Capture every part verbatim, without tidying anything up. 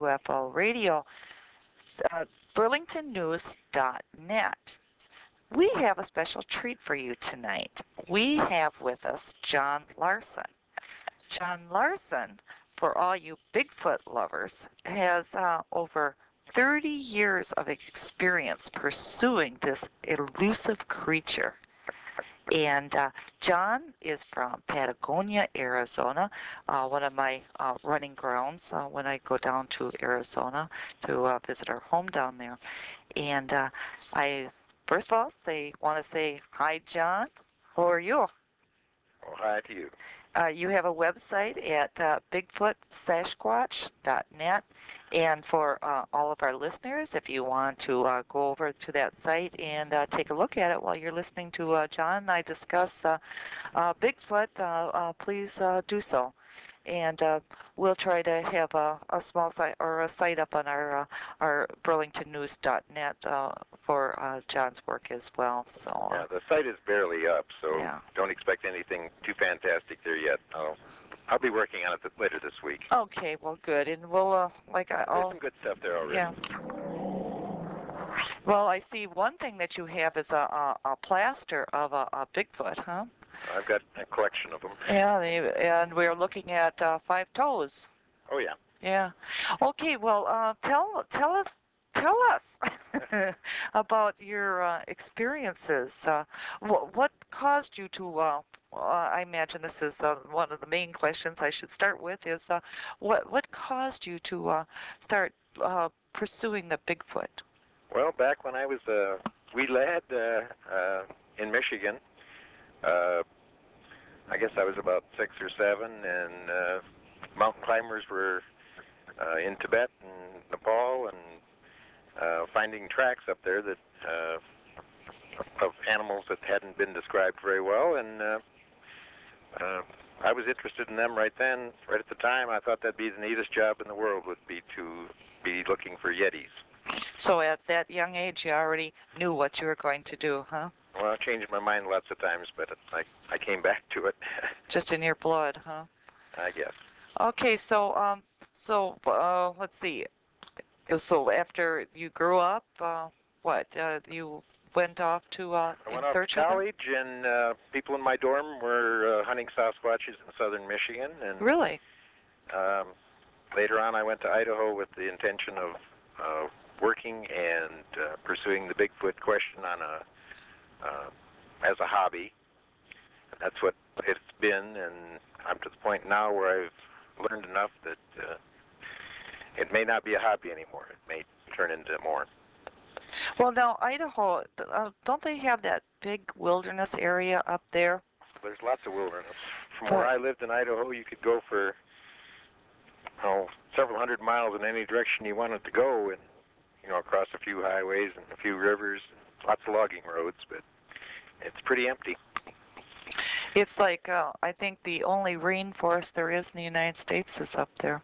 U F O Radio, uh, burlington news dot net. We have a special treat for you tonight. We have with us John Larson. John Larson, for all you Bigfoot lovers, has uh, over thirty years of experience pursuing this elusive creature. And uh, John is from Patagonia, Arizona, uh, one of my uh, running grounds uh, when I go down to Arizona to uh, visit our home down there. And uh, I, first of all, say want to say hi, John. How are you? Oh, hi to you. Uh, you have a website at uh, bigfoot sasquatch dot net. And for uh, all of our listeners, if you want to uh, go over to that site and uh, take a look at it while you're listening to uh, John and I discuss uh, uh, Bigfoot, uh, uh, please uh, do so. And uh, we'll try to have a, a small site or a site up on our uh, our burlington news dot net uh, for uh, John's work as well. So uh, Yeah, the site is barely up, so yeah. don't expect anything too fantastic there yet. I'll, I'll be working on it th- later this week. Okay, well, good, and we'll uh, like I There's oh some good stuff there already. yeah. Well, I see one thing that you have is a a, a plaster of a, a Bigfoot, huh? I've got a collection of them. Yeah, they, and we're looking at uh, five toes. Oh, yeah. Yeah. Okay. Well, uh, tell tell us tell us about your uh, experiences. Uh, wh- what caused you to? Uh, uh, I imagine this is uh, one of the main questions I should start with. Is uh, what what caused you to uh, start uh, pursuing the Bigfoot? Well, back when I was a wee lad uh, uh, in Michigan, uh, I guess I was about six or seven, and uh, mountain climbers were uh, in Tibet and Nepal, and uh, finding tracks up there that uh, of animals that hadn't been described very well, and uh, uh, I was interested in them right then, right at the time. I thought that'd be the neatest job in the world, would be to be looking for Yetis. So at that young age, you already knew what you were going to do, huh? Well, I changed my mind lots of times, but I, I came back to it. Just in your blood, huh? I guess. Okay, so um, so uh, let's see. So after you grew up, uh, what uh, you went off to uh, I in went off to search of them? college, and uh, people in my dorm were uh, hunting Sasquatches in southern Michigan, and Really? um, later on I went to Idaho with the intention of uh, working and uh, pursuing the Bigfoot question on a uh, as a hobby. That's what it's been, and I'm to the point now where I've learned enough that uh, it may not be a hobby anymore. It may turn into more. Well, now Idaho, uh, don't they have that big wilderness area up there? There's lots of wilderness. From where But I lived in Idaho, you could go for oh, several hundred miles in any direction you wanted to go, and you know, across a few highways and a few rivers, and lots of logging roads, but it's pretty empty. it's like uh, I think the only rainforest there is in the United States is up there.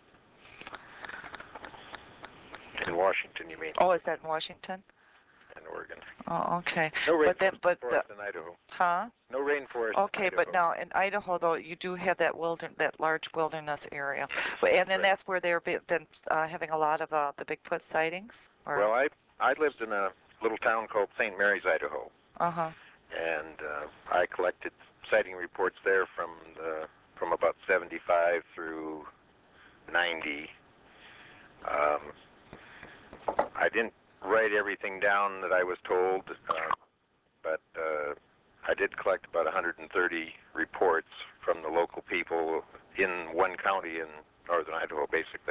In Washington, you mean, Oh, is that in Washington? and Oregon. Oh, okay. No But then, rainforest but the, in Idaho. huh? No rainforest in Okay, but Idaho. now in Idaho, though, you do have that wilder, that large wilderness area, but, and then Right. that's where they're be, then uh, having a lot of uh, the Bigfoot sightings. Or Well, I I lived in a little town called Saint Mary's, Idaho, uh huh. and uh, I collected sighting reports there from the, from about seventy-five through ninety. Um, I didn't write everything down that I was told, uh, but uh, I did collect about one hundred thirty reports from the local people in one county in northern Idaho, basically.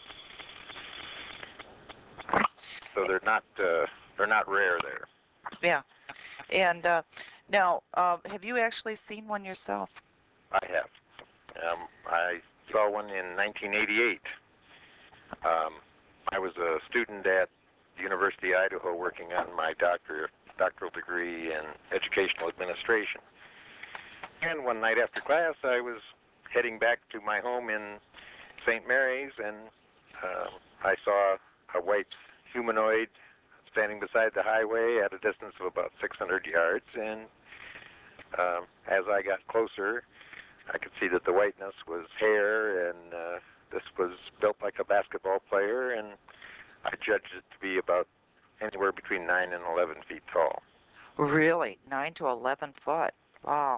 So they're not uh, they're not rare there. Yeah, and uh, now, uh, have you actually seen one yourself? I have. Um, I saw one in nineteen eighty-eight. Um, I was a student at the University of Idaho working on my doctor, doctoral degree in educational administration. And one night after class, I was heading back to my home in Saint Mary's, and uh, I saw a white humanoid standing beside the highway at a distance of about six hundred yards. And um, as I got closer, I could see that the whiteness was hair and uh, this was built like a basketball player, and I judged it to be about anywhere between nine and eleven feet tall. Really? nine to eleven foot. Wow.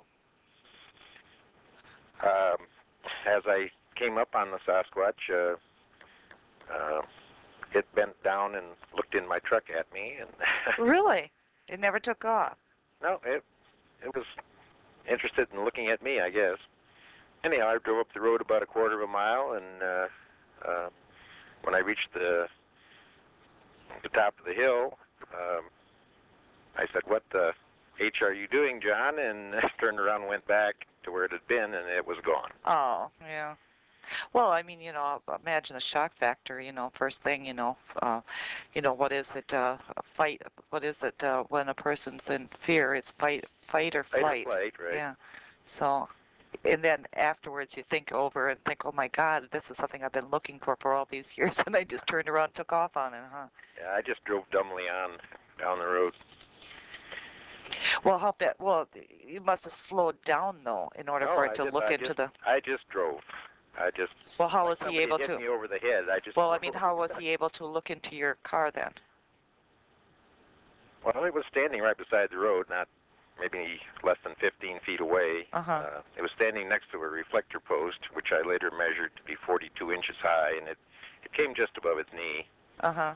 Um, as I came up on the Sasquatch, uh, uh, it bent down and looked in my truck at me, and Really? It never took off? no, it it was interested in looking at me, I guess. Anyhow, I drove up the road about a quarter of a mile, and uh, uh, when I reached the the top of the hill, um, I said, "What the H are you doing, John?" And I turned around and went back to where it had been, and it was gone. Oh, yeah. Well, I mean, you know, imagine the shock factor, you know, first thing, you know, uh, you know, what is it, uh, fight, what is it, uh, when a person's in fear, it's fight, fight or Fight or flight. flight, right? Yeah. So, and then afterwards you think over and think, oh my God, this is something I've been looking for for all these years, and I just turned around and took off on it, huh? Yeah, I just drove dumbly on down the road. Well, how bad, well, you must have slowed down, though, in order No, for it I to did. look I into just, the, I just drove. I just. well, how Like was he somebody able hit to? me over the head. I just. Well, I drove. mean, how was he able to look into your car then? Well, it was standing right beside the road, not maybe less than fifteen feet away. Uh-huh. Uh, it was standing next to a reflector post, which I later measured to be forty-two inches high, and it, it came just above its knee. Uh-huh.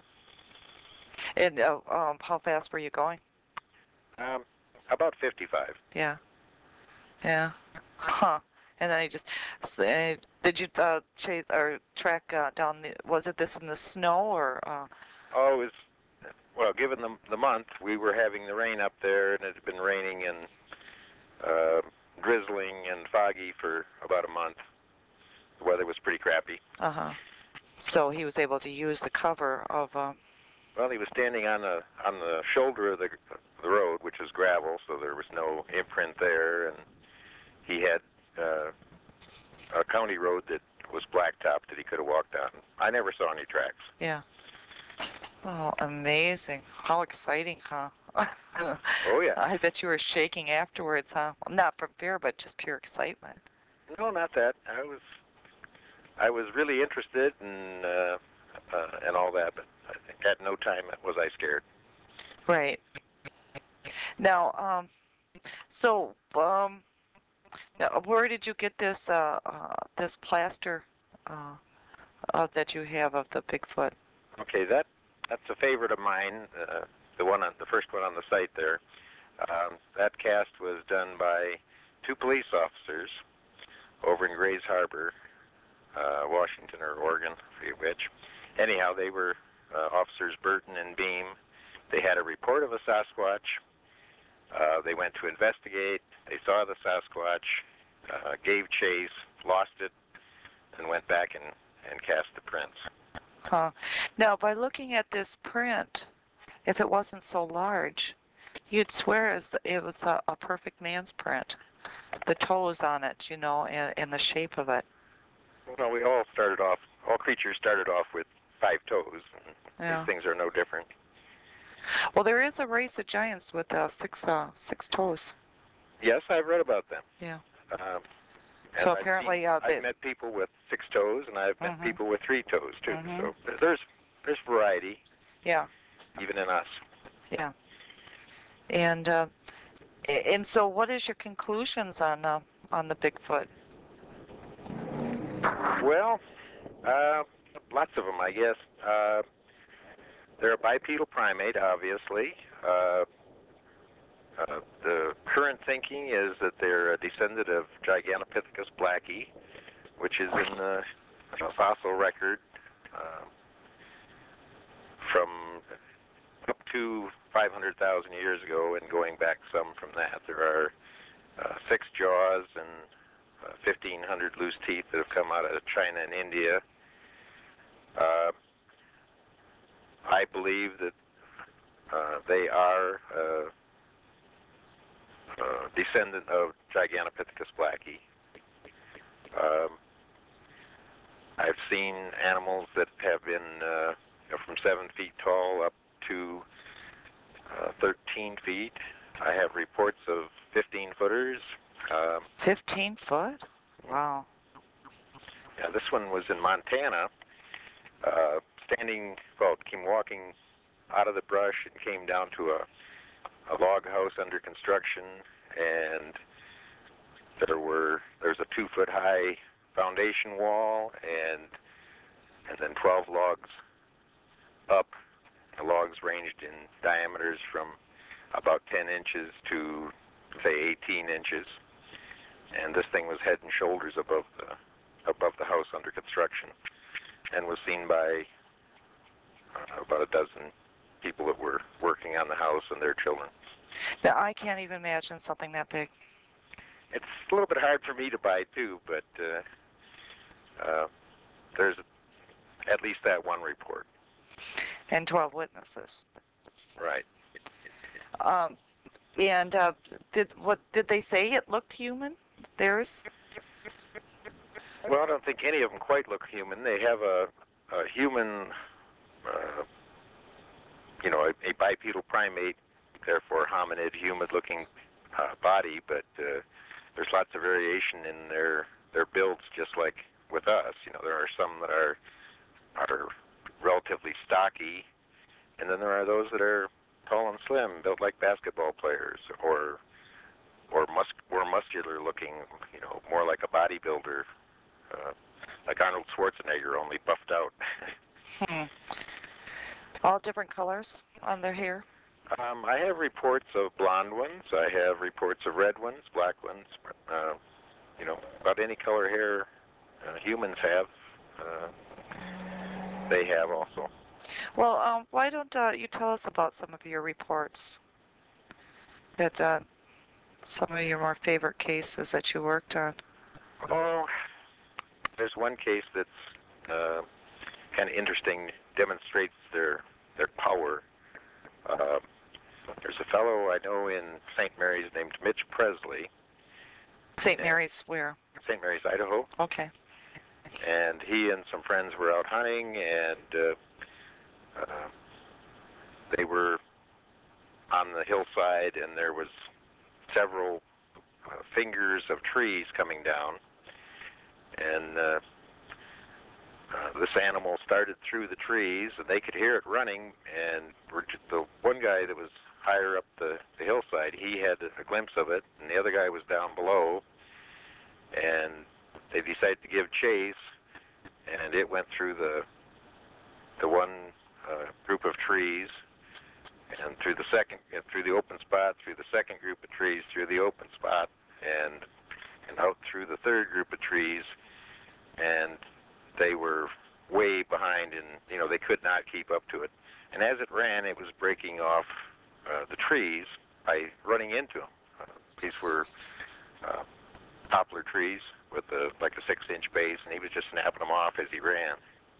And uh, um, how fast were you going? Um, about fifty-five. Yeah. Yeah. Huh. And then he just, uh, did you uh, chase or track uh, down the, was it this in the snow or? Uh, Oh, it was, well, given the, the month, we were having the rain up there, and it had been raining and uh, drizzling and foggy for about a month. The weather was pretty crappy. uh-huh. So he was able to use the cover of, uh, Well, he was standing on the on the shoulder of the the road, which is gravel, so there was no imprint there, and he had uh, a county road that was blacktop that he could have walked on. I never saw any tracks. yeah. Oh, amazing. How exciting, huh? Oh yeah. I bet you were shaking afterwards, huh? Well, not from fear, but just pure excitement. No, not that. I was I was really interested in uh, uh, and all that, but at no time was I scared. Right. Now, um, so, um, now, where did you get this, uh, uh, this plaster, uh, uh, that you have of the Bigfoot? Okay, that that's a favorite of mine. Uh, the one on the first one on the site there. Um, that cast was done by two police officers over in Grays Harbor, uh, Washington or Oregon, I forget which. Anyhow, they were uh, officers Burton and Beam. They had a report of a Sasquatch. Uh, they went to investigate. They saw the Sasquatch, uh, gave chase, lost it, and went back and, and cast the prints. Huh. Now, by looking at this print, if it wasn't so large, you'd swear it was, it was a, a perfect man's print. The toes on it, you know, and, and the shape of it. Well, we all started off, all creatures started off with five toes. And Yeah. these things are no different. Well, there is a race of giants with uh, six uh, six toes. Yes, I've read about them. Yeah. Um, So and apparently, I've, uh, seen, they, I've met people with six toes, and I've met Mhm. people with three toes too. Mhm. So there's there's variety, yeah, even in us. yeah. And uh, a- and so, what is your conclusions on uh, on the Bigfoot? Well, uh, lots of them, I guess. Uh, they're a bipedal primate, obviously. Uh, uh, the current thinking is that they're a descendant of Gigantopithecus blacki, which is in the uh, fossil record uh, from up to five hundred thousand years ago and going back some from that. There are uh, six jaws and uh, fifteen hundred loose teeth that have come out of China and India. Uh, I believe that uh, they are uh, uh, descendant of Gigantopithecus blacki. Um, I've seen animals that have been uh, you know, from seven feet tall up to uh, thirteen feet. I have reports of fifteen footers. Um, Fifteen foot? Wow. Yeah, this one was in Montana. Uh, standing, well, came walking out of the brush and came down to a, a log house under construction, and there were there's a two foot high foundation wall, and and then twelve logs up. The logs ranged in diameters from about ten inches to say eighteen inches, and this thing was head and shoulders above the above the house under construction, and was seen by uh, about a dozen people that were working on the house and their children. Now, I can't even imagine something that big. It's a little bit hard for me to buy too, but uh, uh, there's at least that one report. And twelve witnesses. Right. Um, and uh, did what did they say? It looked human. Theirs. Well, I don't think any of them quite look human. They have a, a human, uh, you know, a, a bipedal primate, therefore hominid, human-looking uh, body, but uh, there's lots of variation in their their builds, just like with us. You know, there are some that are are relatively stocky, and then there are those that are tall and slim, built like basketball players, or or mus or muscular looking, you know, more like a bodybuilder, uh, like Arnold Schwarzenegger, only buffed out. Hmm. All different colors on their hair. um, I have reports of blonde ones. I have reports of red ones, black ones. Uh, you know, about any color hair uh, humans have, uh, they have also. Well, um, why don't uh, you tell us about some of your reports? That uh, some of your more favorite cases that you worked on. Oh, there's one case that's uh, kind of interesting, demonstrates their their power. Uh, there's a fellow I know in Saint Mary's named Mitch Presley. Saint Mary's where? Saint Mary's, Idaho. Okay. And he and some friends were out hunting, and uh, uh, they were on the hillside, and there was several uh, fingers of trees coming down, and uh, uh, this animal started through the trees, and they could hear it running, and the one guy that was higher up the, the hillside, he had a glimpse of it, and the other guy was down below, and they decided to give chase, and it went through the the one uh, group of trees, and through the second, through the open spot, through the second group of trees, through the open spot, and and out through the third group of trees, and they were way behind, and you know they could not keep up to it. And as it ran, it was breaking off uh, the trees by running into them. Uh, these were uh, poplar trees with a, like a six-inch base, and he was just snapping them off as he ran.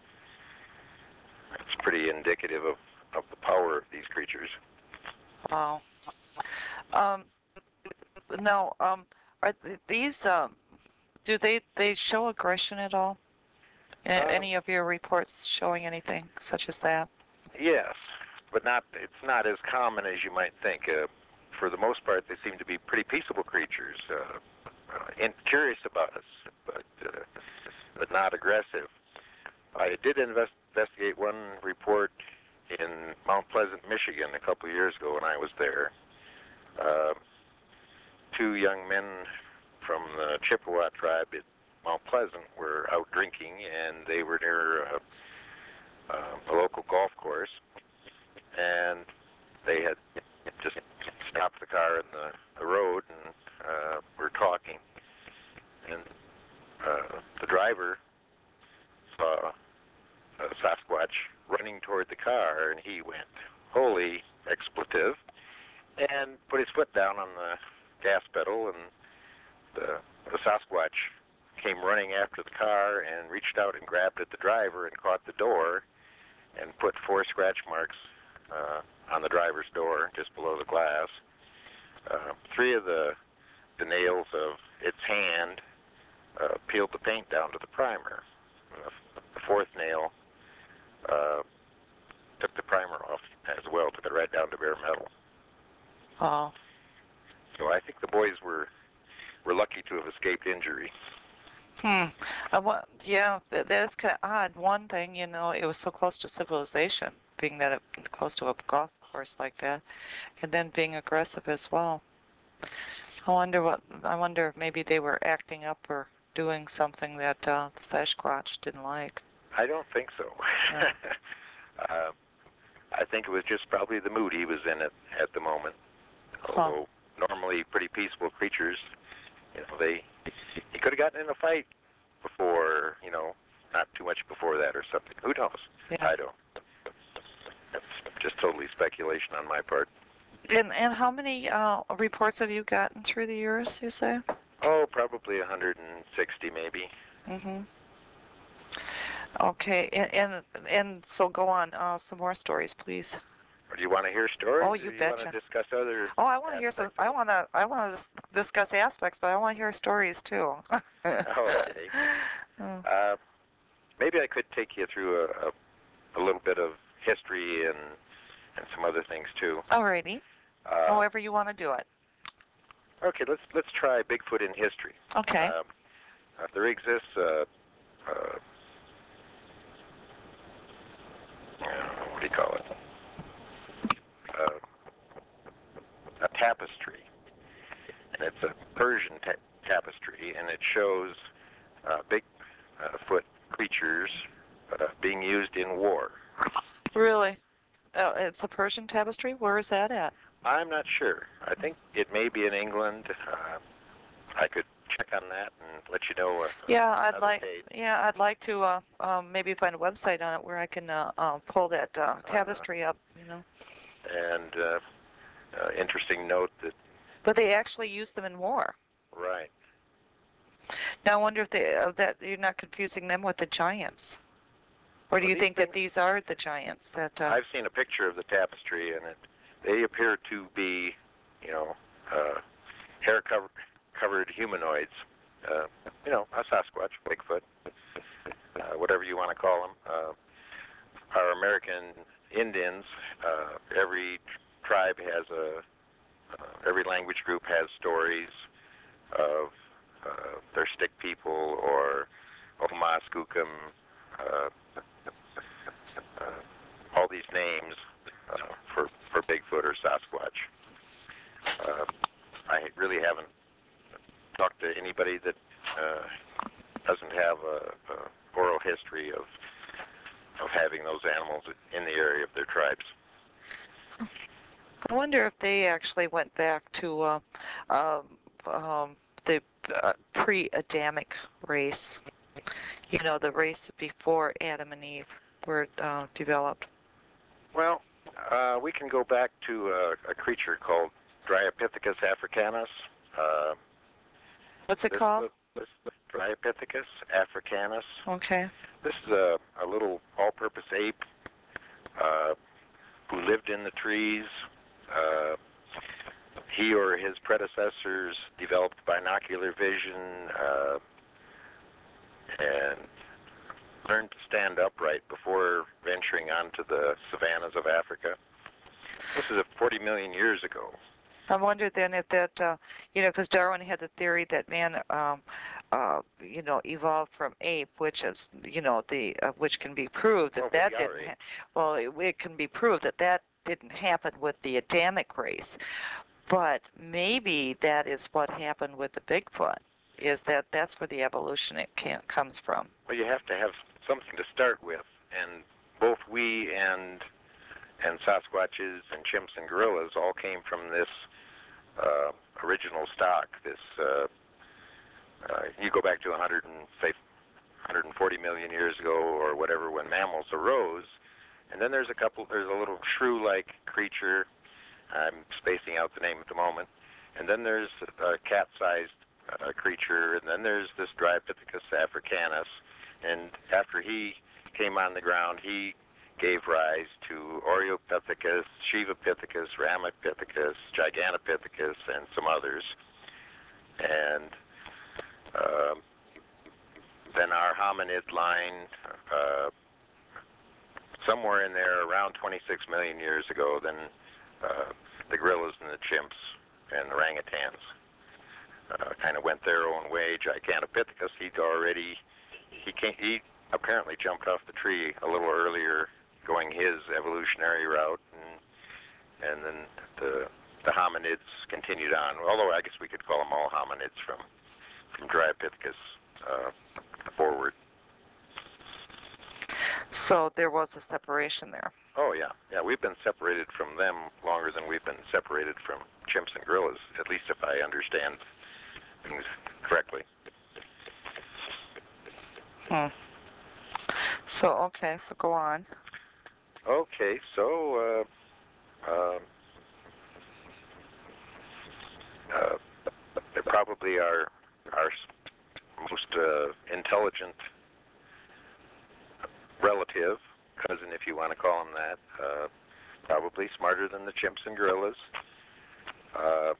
It's pretty indicative of, of the power of these creatures. Wow. Um, now, um, are th- these, um, do they, they show aggression at all? A- Uh, any of your reports showing anything such as that? Yes, but not. It's not as common as you might think. Uh, for the most part, they seem to be pretty peaceable creatures, uh, uh, and curious about us, but uh, but not aggressive. I did invest, investigate one report in Mount Pleasant, Michigan, a couple of years ago when I was there. Uh, two young men from the Chippewa tribe at Mount Pleasant were out drinking, and they were near uh, uh, a local golf course, and they had just stopped the car in the, the road and uh, were talking, and uh, the driver saw a Sasquatch running toward the car, and he went, holy expletive, and put his foot down on the gas pedal, and the, the Sasquatch came running after the car and reached out and grabbed at the driver and caught the door and put four scratch marks uh, on the driver's door just below the glass. Uh, three of the, the nails of its hand uh, peeled the paint down to the primer. The, the fourth nail uh, took the primer off as well, took it right down to bare metal. Oh. So I think the boys were were lucky to have escaped injury. Hmm. Uh, what, yeah, that, that's kind of odd. One thing, you know, it was so close to civilization, being that it, close to a golf course like that, and then being aggressive as well. I wonder what, I wonder if maybe they were acting up or doing something that uh, the Sasquatch didn't like. I don't think so. Yeah. uh, I think it was just probably the mood he was in at, at the moment. Huh. Although normally pretty peaceful creatures, you know, they he could have gotten in a fight before, you know, not too much before that or something. Who knows? Yeah. I don't. That's just totally speculation on my part. And and how many uh, reports have you gotten through the years, you say? Oh, probably one hundred sixty maybe. Mm-hmm. Okay, and and, and so go on, uh, some more stories, please. Or do you want to hear stories, Oh, or you do you want to betcha. discuss other Oh, I want to hear some. aspects of I it? want to. I want to discuss aspects, but I want to hear stories too. Okay. Oh, Uh, maybe I could take you through a, a, a little bit of history and and some other things too. alrighty. Uh, However you want to do it. okay, let's let's try Bigfoot in history. Okay. Um, uh, there exists a, uh, what do you call it? Uh, a tapestry, and it's a Persian ta- tapestry, and it shows uh, Bigfoot creatures uh, being used in war. Really? Oh, it's a Persian tapestry. Where is that at? I'm not sure. I think it may be in England. Uh, I could check on that and let you know uh, Yeah, I'd another like. day. Yeah, I'd like to uh, um, maybe find a website on it where I can uh, uh, pull that uh, Uh, tapestry up. You know. and uh, uh, interesting note that, But they actually use them in war. right. Now I wonder if they uh, that you're not confusing them with the giants, or do Well, you these think that things, these are the giants? That uh, I've seen a picture of the tapestry, and it, they appear to be, you know, uh, hair cover, covered humanoids. Uh, you know, a Sasquatch, Bigfoot, uh, whatever you want to call them. Uh, our American Indians, uh, every tribe has a, uh, every language group has stories of uh, their stick people or Omaha Skookum, uh, uh, all these names uh, for, for Bigfoot or Sasquatch. Uh, I really haven't talked to anybody that uh, doesn't have a, a oral history of of having those animals in the area of their tribes. I wonder if they actually went back to uh, um, um, the uh, pre-Adamic race. You know, the race before Adam and Eve were uh, developed. Well, uh, we can go back to a, a creature called Dryopithecus africanus. Uh, What's it this, called? this Dryopithecus africanus. Okay. This is a, a little all-purpose ape uh, who lived in the trees. Uh, he or his predecessors developed binocular vision uh, and learned to stand upright before venturing onto the savannas of Africa. This is forty million years ago. I wonder then if that, uh, you know, because Darwin had the theory that man, um, uh, you know, evolved from ape, which is, you know, the uh, which can be proved that Well, that we are didn't. apes. Ha- well, it, it can be proved that that didn't happen with the Adamic race, but maybe that is what happened with the Bigfoot. Is that that's where the evolution it can, comes from? Well, you have to have something to start with, and both we and and Sasquatches and chimps and gorillas all came from this uh, original stock. This uh, uh, you go back to one hundred and say one hundred forty million years ago or whatever when mammals arose, and then there's a couple. There's a little shrew-like creature. I'm spacing out the name at the moment. And then there's a cat-sized uh, creature, and then there's this Dryopithecus africanus. And after he came on the ground, he gave rise to Oreopithecus, Shivapithecus, Ramapithecus, Gigantopithecus, and some others. And um, then our hominid line, uh, somewhere in there, around twenty-six million years ago, then uh, the gorillas and the chimps and the orangutans. uh, kind of went their own way. Gigantopithecus, he'd already, he came, he apparently jumped off the tree a little earlier, going his evolutionary route, and, and then the the hominids continued on. Although I guess we could call them all hominids from from Dryopithecus uh, forward. So there was a separation there. Oh yeah, yeah. We've been separated from them longer than we've been separated from chimps and gorillas. At least if I understand things correctly. Hmm. So okay, so go on. Okay, so uh, uh, uh, they're probably our our most uh, intelligent relative, cousin, if you want to call him that. Uh, probably smarter than the chimps and gorillas. Uh,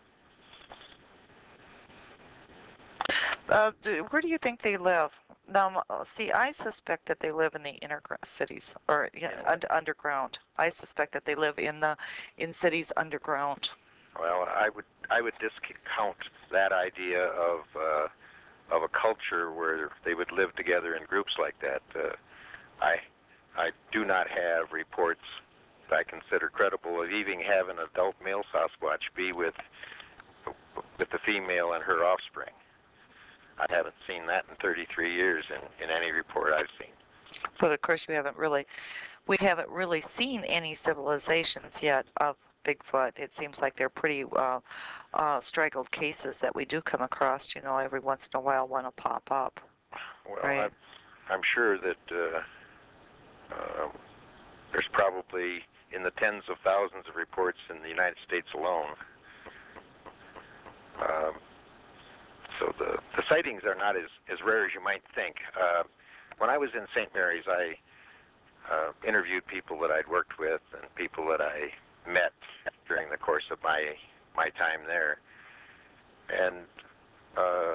Uh, do, where do you think they live? Now, uh, see, I suspect that they live in the inner gra- cities or yeah, In un- underground. I suspect that they live in the in cities underground. well, I would I would discount that idea of uh, of a culture where they would live together in groups like that. Uh, I I do not have reports that I consider credible of even having an adult male Sasquatch be with with the female and her offspring. I haven't seen that in thirty-three years in, in any report I've seen. But of course, we haven't really we haven't really seen any civilizations yet of Bigfoot. It seems like they're pretty uh, uh, straggled cases that we do come across. You know, every once in a while, one will pop up. Well, Right. I'm, I'm sure that uh, uh, there's probably in the tens of thousands of reports in the United States alone. Um, so the, the sightings are not as, as rare as you might think. Uh, when I was in Saint Mary's, I uh, interviewed people that I'd worked with and people that I met during the course of my my time there. And uh,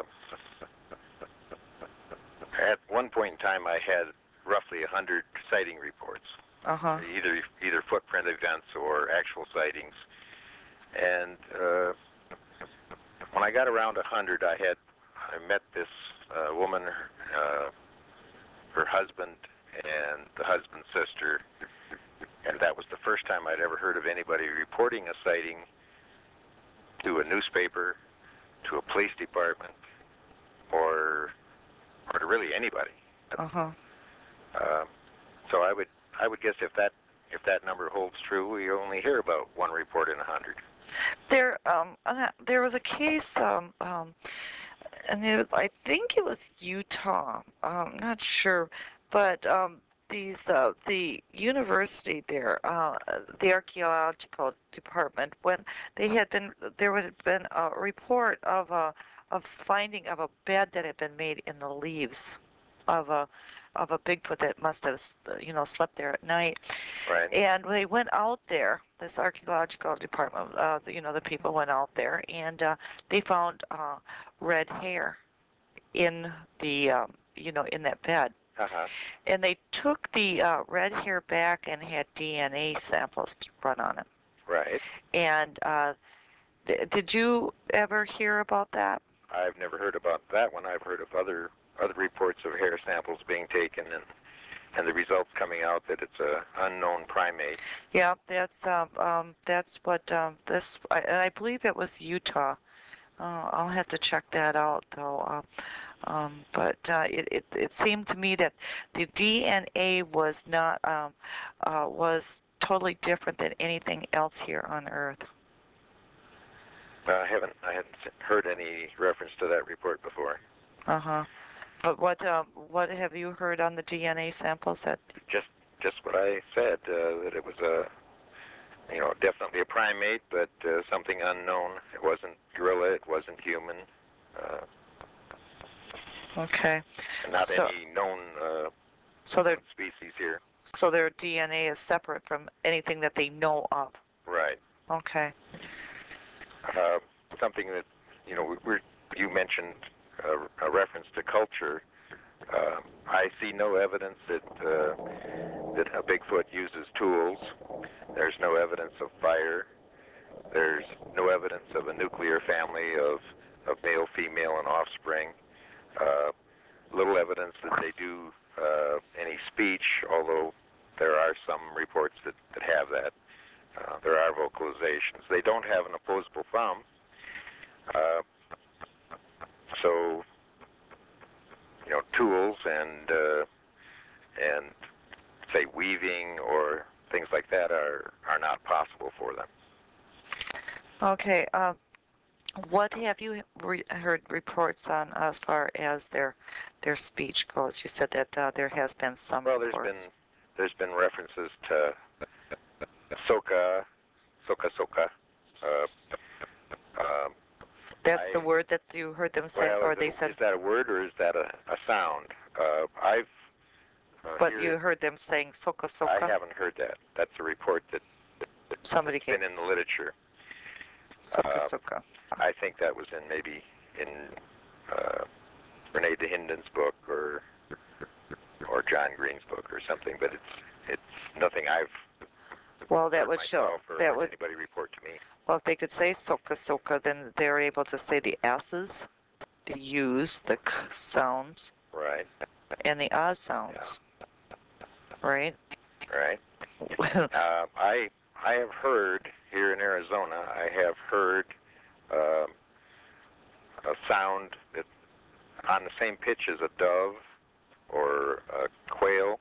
at one point in time, I had roughly a hundred sighting reports, Uh huh. either either footprint events or actual sightings. And uh, when I got around a hundred, I had I met this uh, woman, uh, her husband, and the husband's sister, and that was the first time I'd ever heard of anybody reporting a sighting to a newspaper, to a police department, or or to really anybody. Uh huh. Uh, so I would I would guess if that if that number holds true, we only hear about one report in a hundred. There, um, uh, there was a case, um, um, and it, I think it was Utah. I'm not sure, but um, these, uh, the university there, uh, the archaeological department, when they had been, there had been a report of a, of finding of a bed that had been made in the leaves of a, of a Bigfoot that must have, you know, slept there at night. Right. And when they went out there, this archaeological department, uh, you know, the people went out there and uh, they found uh, red hair in the, um, you know, in that bed. Uh-huh. And they took the uh, red hair back and had D N A samples run on it. Right. And uh, th- did you ever hear about that? I've never heard about that one. I've heard of other other reports of hair samples being taken and and the results coming out that it's a unknown primate. Yeah, that's um, um, that's what um, this, I, and I believe it was Utah. Uh, I'll have to check that out, though. Uh, um, but uh, it, it it seemed to me that the D N A was not um, uh, was totally different than anything else here on Earth. I haven't I hadn't heard any reference to that report before. Uh huh. But what um, what have you heard on the D N A samples? That Just just what I said, uh, that it was a you know definitely a primate, but uh, something unknown. It wasn't gorilla. It wasn't human. Uh, okay? not So any known uh, so their species here. so their D N A is separate from anything that they know of. Right. Okay. Uh, something that you know we, we're, you mentioned a, a reference to culture. Uh, I see no evidence that uh, that a Bigfoot uses tools. There's no evidence of fire. There's no evidence of a nuclear family of of male, female, and offspring. Uh, little evidence that they do uh, any speech, although there are some reports that, that have that. Uh, there are vocalizations. They don't have an opposable thumb. Uh, so, you know, tools and uh, and say weaving or things like that are are not possible for them. Okay. Uh, what have you re- heard reports on as far as their their speech goes? You said that uh, there has been some Well, there's reports. been there's been references to soka, soka, soka. Uh, um, That's I, the word that you heard them say, well, or is, they it, said. is that a word or is that a, a sound? Uh, I've uh, But here, you heard them saying soka I soka. haven't heard that. That's a report that, that Somebody that's gave been in the literature. soka Uh, soka. I think that was in maybe in uh, Renee DeHinden's book or or John Green's book or something, but it's it's nothing I've Well, that heard would show myself or that had would. anybody report to me. Well, if they could say soka soka, then they're able to say the s's, the u's, the k sounds, Right, and the ah sounds. Right. right. Uh, I I have heard here in Arizona. I have heard um, a sound that on the same pitch as a dove or a quail,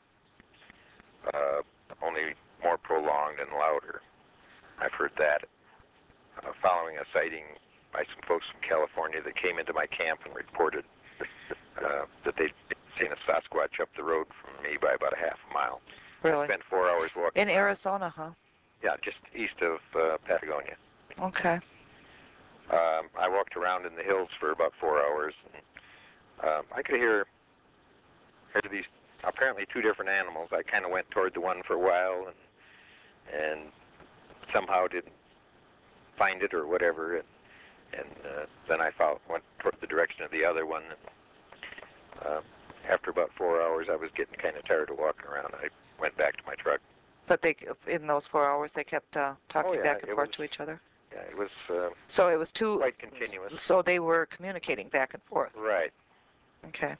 uh, only more prolonged and louder. I've heard that uh, following a sighting by some folks from California that came into my camp and reported uh, that they'd seen a Sasquatch up the road from me by about a half a mile. Really? I spent four hours walking. In Arizona, huh? Yeah, just east of uh, Patagonia. Okay. Um, I walked around in the hills for about four hours. And, um, I could hear, hear these apparently two different animals. I kind of went toward the one for a while and and somehow didn't find it or whatever. And, and uh, then I followed, went toward the direction of the other one. And, uh, after about four hours, I was getting kind of tired of walking around. I went back to my truck. But they, in those four hours, they kept uh, talking Oh, yeah, back and it forth was- to each other. Yeah, it was uh, So it was two. quite continuous. So they were communicating back and forth. Right. Okay.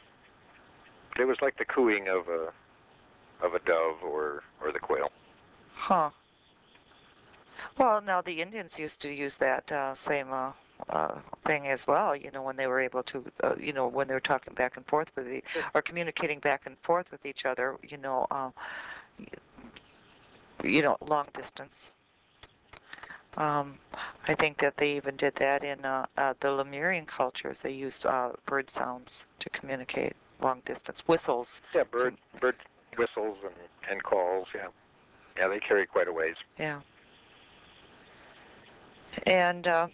It was like the cooing of a of a dove or or the quail. Huh. Well, now the Indians used to use that uh, same uh, uh, thing as well. You know, when they were able to, uh, you know, when they were talking back and forth with the, or communicating back and forth with each other. You know, uh, you know, long distance. Um, I think that they even did that in uh, uh, the Lemurian cultures. They used uh, bird sounds to communicate long distance, whistles. Yeah, bird bird whistles and, and calls. Yeah, yeah, they carry quite a ways. Yeah. And uh,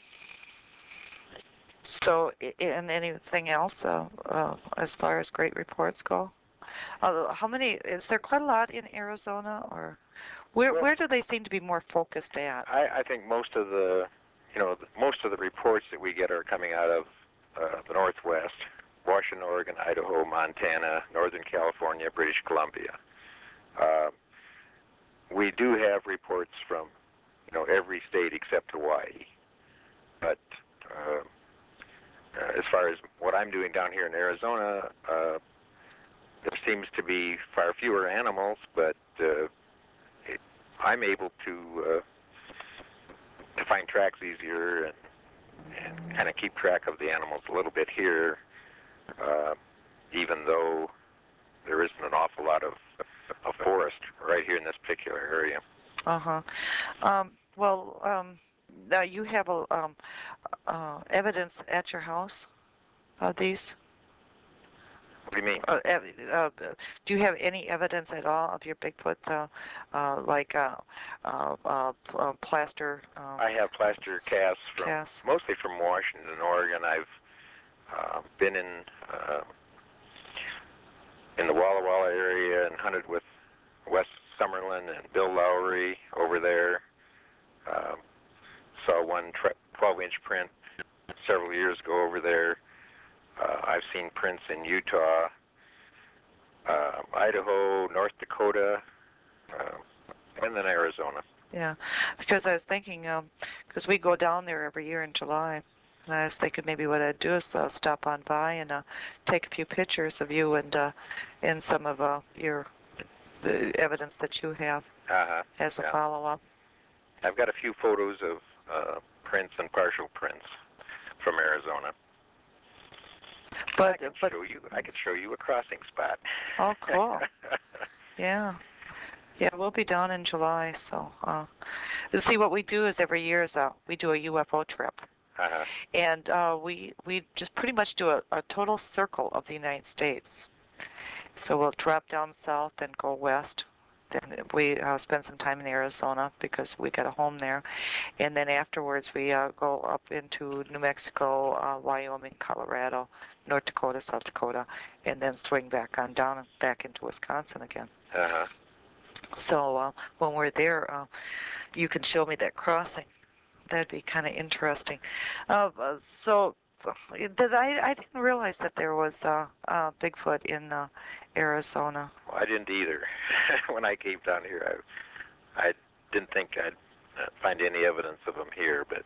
so, i- and anything else uh, uh, as far as great reports go? Uh, how many? Is there quite a lot in Arizona, or where? Well, Where do they seem to be more focused at? I, I think most of the, you know, the, most of the reports that we get are coming out of uh, the Northwest, Washington, Oregon, Idaho, Montana, Northern California, British Columbia. Uh, we do have reports from, you know, every state except Hawaii. But uh, uh, as far as what I'm doing down here in Arizona, uh, there seems to be far fewer animals, but uh, it, I'm able to uh, to find tracks easier and, and kind of keep track of the animals a little bit here, uh, even though there isn't an awful lot of, of forest right here in this particular area. Uh huh. Um, well, um, now you have a, um, uh, evidence at your house of these. What do you mean? Uh, ev- uh, do you have any evidence at all of your Bigfoot, uh, uh, like uh, uh, uh, p- uh, plaster? Um, I have plaster casts from casts? mostly from Washington and Oregon. I've uh, been in uh, in the Walla Walla area and hunted with Wes Summerlin and Bill Lowry over there. Um, saw one twelve-inch print several years ago over there. Uh, I've seen prints in Utah, uh, Idaho, North Dakota, uh, and then Arizona. Yeah, because I was thinking, um, because we go down there every year in July, And I was thinking maybe what I'd do is uh, stop on by and uh, take a few pictures of you and uh, and some of uh, your the evidence that you have Uh-huh. as a Yeah. follow-up. I've got a few photos of uh, prints and partial prints from Arizona. I But could but show you. I could show you a crossing spot. oh, cool. Yeah. Yeah, we'll be down in July, so uh, see what we do is every year is uh, we do a U F O trip, uh-huh. and uh, we we just pretty much do a, a total circle of the United States. So we'll drop down south and go west. Then we uh, spend some time in Arizona because we got a home there, and then afterwards we uh, go up into New Mexico, uh, Wyoming, Colorado, North Dakota, South Dakota, and then swing back on down and back into Wisconsin again. Uh-huh. So uh, when we're there, uh, you can show me that crossing. That'd be kind of interesting. Uh, uh, so did I? I didn't realize that there was uh, uh, Bigfoot in uh, Arizona. Well, I didn't either. When I came down here, I, I didn't think I'd uh, find any evidence of them here, but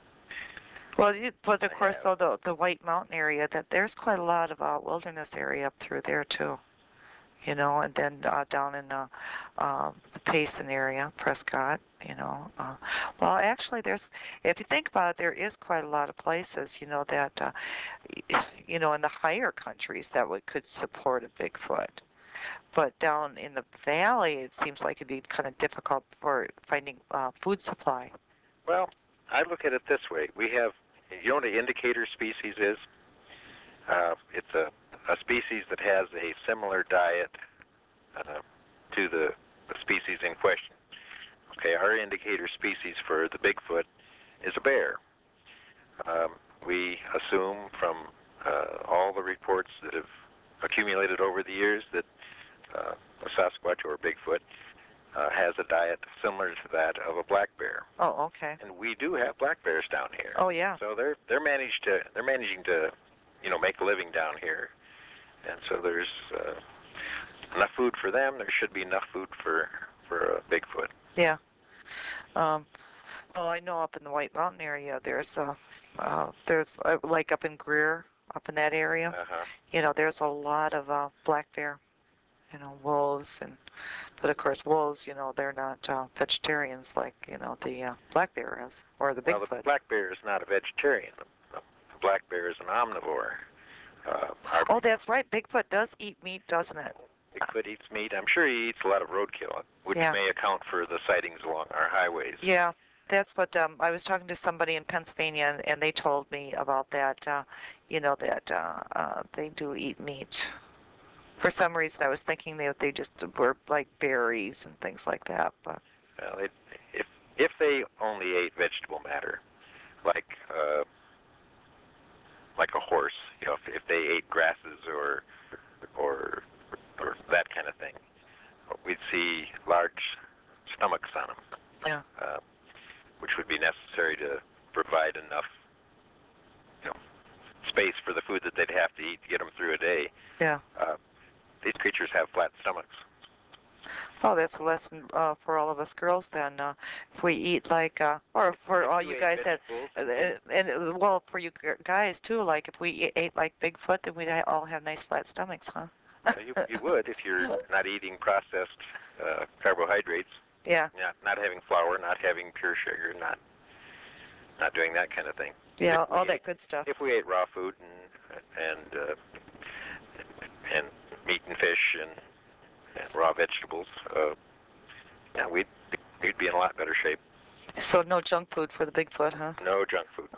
Well, you, but of I course, have. though the the White Mountain area, that there's quite a lot of uh, wilderness area up through there too. You know, and then uh, down in uh, uh, the Payson area, Prescott. You know, uh, well, actually, there's if you think about it, there is quite a lot of places. You know that uh, you know in the higher countries that would could support a Bigfoot. But down in the valley, it seems like it'd be kind of difficult for finding uh, food supply. Well, I look at it this way. We have, you know what an indicator species is? Uh, it's a, a species that has a similar diet uh, to the, the species in question. Okay, our indicator species for the Bigfoot is a bear. Um, we assume from uh, all the reports that have accumulated over the years that uh, a Sasquatch or Bigfoot uh, has a diet similar to that of a black bear. Oh, okay. And we do have black bears down here. Oh, yeah. So they're they're managed to they're managing to, you know, make a living down here, and so there's uh, enough food for them. There should be enough food for for uh, Bigfoot. Yeah. Um, well, I know up in the White Mountain area, there's uh, uh, there's uh, like up in Greer, up in that area. Uh-huh. You know, there's a lot of uh, black bear. You know, wolves and but of course wolves. You know, they're not uh, vegetarians like you know the uh, black bear is or the Well, the Bigfoot. black bear is not a vegetarian. The, the black bear is an omnivore. Uh, our Oh, that's right. Bigfoot does eat meat, doesn't it? Bigfoot eats meat. I'm sure he eats a lot of roadkill, which Yeah. may account for the sightings along our highways. Yeah, that's what um, I was talking to somebody in Pennsylvania, and, and they told me about that. Uh, you know that uh, uh, they do eat meat. For some reason, I was thinking that they just were like berries and things like that. But Well, it, if if they only ate vegetable matter, like uh, like a horse, you know, if, if they ate grasses or or or that kind of thing, we'd see large stomachs on them, yeah, uh, which would be necessary to provide enough, you know, space for the food that they'd have to eat to get them through a day. yeah. Uh, these creatures have flat stomachs. Oh, that's a lesson uh, for all of us girls then. Uh, if we eat like, uh, or for If all you you ate guys that, vegetables uh, and, and uh, well, for you g- guys too, like if we e- ate like Bigfoot, then we'd ha- all have nice flat stomachs, huh? uh, you, you would if you're not eating processed uh, carbohydrates, Yeah, not not having flour, not having pure sugar, not not doing that kind of thing. If yeah, we all ate, that good stuff. if we ate raw food and and uh, and meat and fish and, and raw vegetables, uh, yeah, we'd we'd be in a lot better shape. So no junk food for the Bigfoot, huh? No junk food.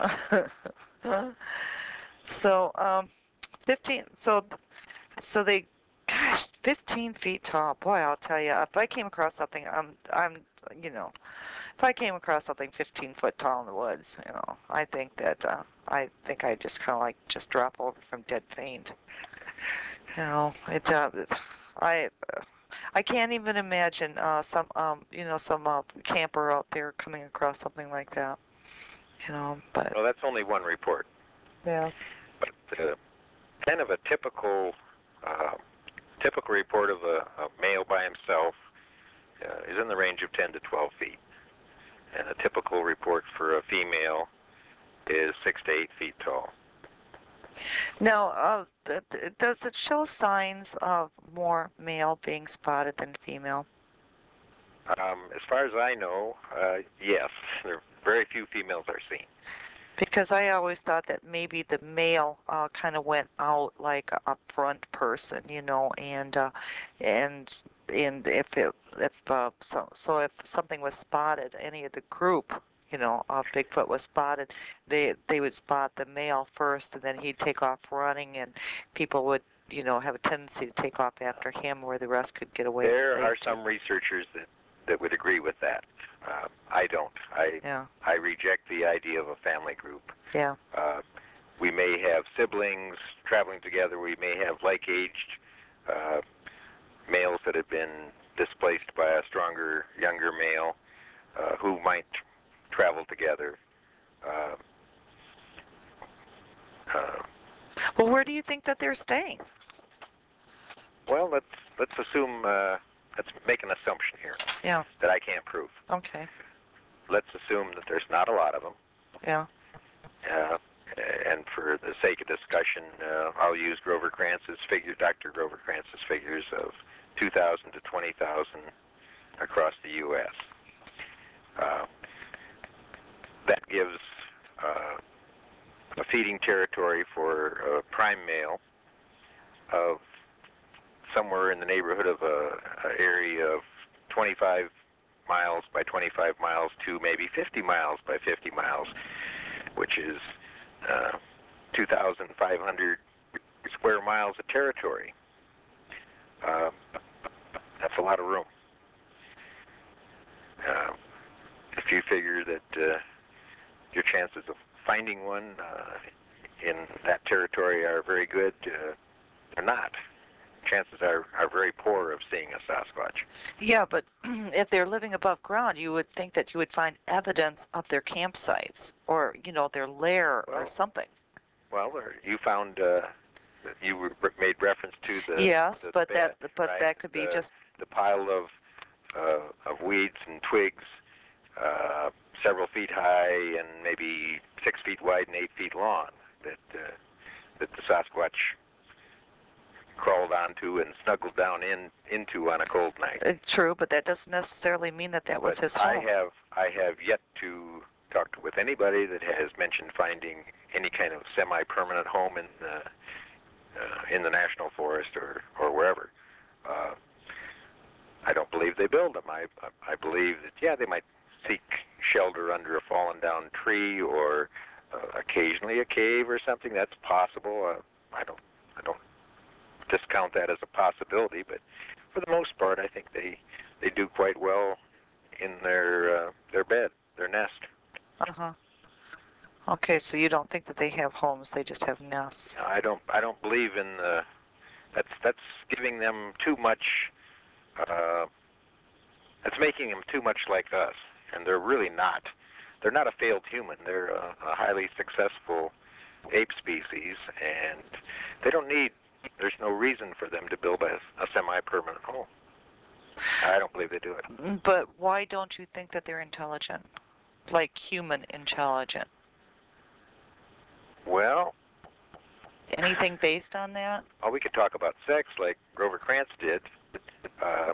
So, um, fifteen, so, so they, gosh, fifteen feet tall. Boy, I'll tell you, if I came across something, I'm, I'm, you know, if I came across something fifteen foot tall in the woods, you know, I think that, uh, I think I just kind of like just drop over from dead faint. You know, it, uh, I, I can't even imagine, uh, some, um, you know, some, uh, camper out there coming across something like that, you know, but, Well, that's only one report, yeah. but uh, kind of a typical uh, typical report of a, a male by himself uh, is in the range of ten to twelve feet, and a typical report for a female is six to eight feet tall. Now, uh, th- th- does it show signs of more male being spotted than female? Um, as far as I know, uh, yes. There are very few females are seen. Because I always thought that maybe the male uh, kind of went out like a, a front person, you know, and uh, and and if it if uh, so so if something was spotted, any of the group, you know, of Bigfoot was spotted, they they would spot the male first, and then he'd take off running, and people would, you know, have a tendency to take off after him, where the rest could get away to There are safety. some researchers that, that would agree with that. Uh, I don't. I Yeah, I reject the idea of a family group. yeah, Uh, we may have siblings traveling together. We may have like-aged uh, males that have been displaced by a stronger, younger male uh, who might travel together. Uh, uh, Well, where do you think that they're staying? well, let's let's assume. Uh, let's make an assumption here Yeah, that I can't prove. okay, Let's assume that there's not a lot of them. yeah. Uh, and for the sake of discussion, uh, I'll use Grover Kranz's figure, Doctor Grover Kranz's figures of two thousand to twenty thousand across the U S Uh, that gives uh, a feeding territory for a prime male of somewhere in the neighborhood of a, a area of twenty-five miles by twenty-five miles to maybe fifty miles by fifty miles, which is uh, two thousand five hundred square miles of territory. Uh, that's a lot of room. Uh, if you figure that uh, your chances of finding one uh, in that territory are very good, uh, they're not. Chances are, are very poor of seeing a Sasquatch. Yeah, but if they're living above ground, you would think that you would find evidence of their campsites or, you know, their lair or Well, something. Well, there- you found uh, that you were, made reference to the Yes, the but bed, that but right? that could be the, just the pile of uh, of weeds and twigs, uh, several feet high and maybe six feet wide and eight feet long, that uh, that the Sasquatch crawled onto and snuggled down in into on a cold night. uh, true, but that doesn't necessarily mean that that was But his I home. have I have yet to talk to, with anybody that has mentioned finding any kind of semi-permanent home in the uh, in the national forest or or wherever. Uh, I don't believe they build them. I I believe that yeah, they might seek shelter under a fallen down tree or uh, occasionally a cave or something. That's possible. Uh, I don't I don't discount that as a possibility, but for the most part, I think they they do quite well in their uh, their bed, their nest. Uh-huh. Okay, so you don't think that they have homes, they just have nests. I don't I don't believe in the that's that's giving them too much. Uh, that's making them too much like us, and they're really not. They're not a failed human. They're a, a highly successful ape species, and they don't need. There's no reason for them to build a, a semi-permanent home. I don't believe they do it. Mm, But why don't you think that they're intelligent? Like human intelligent? Well, Anything based on that? well, we could talk about sex like Grover Krantz did. Uh,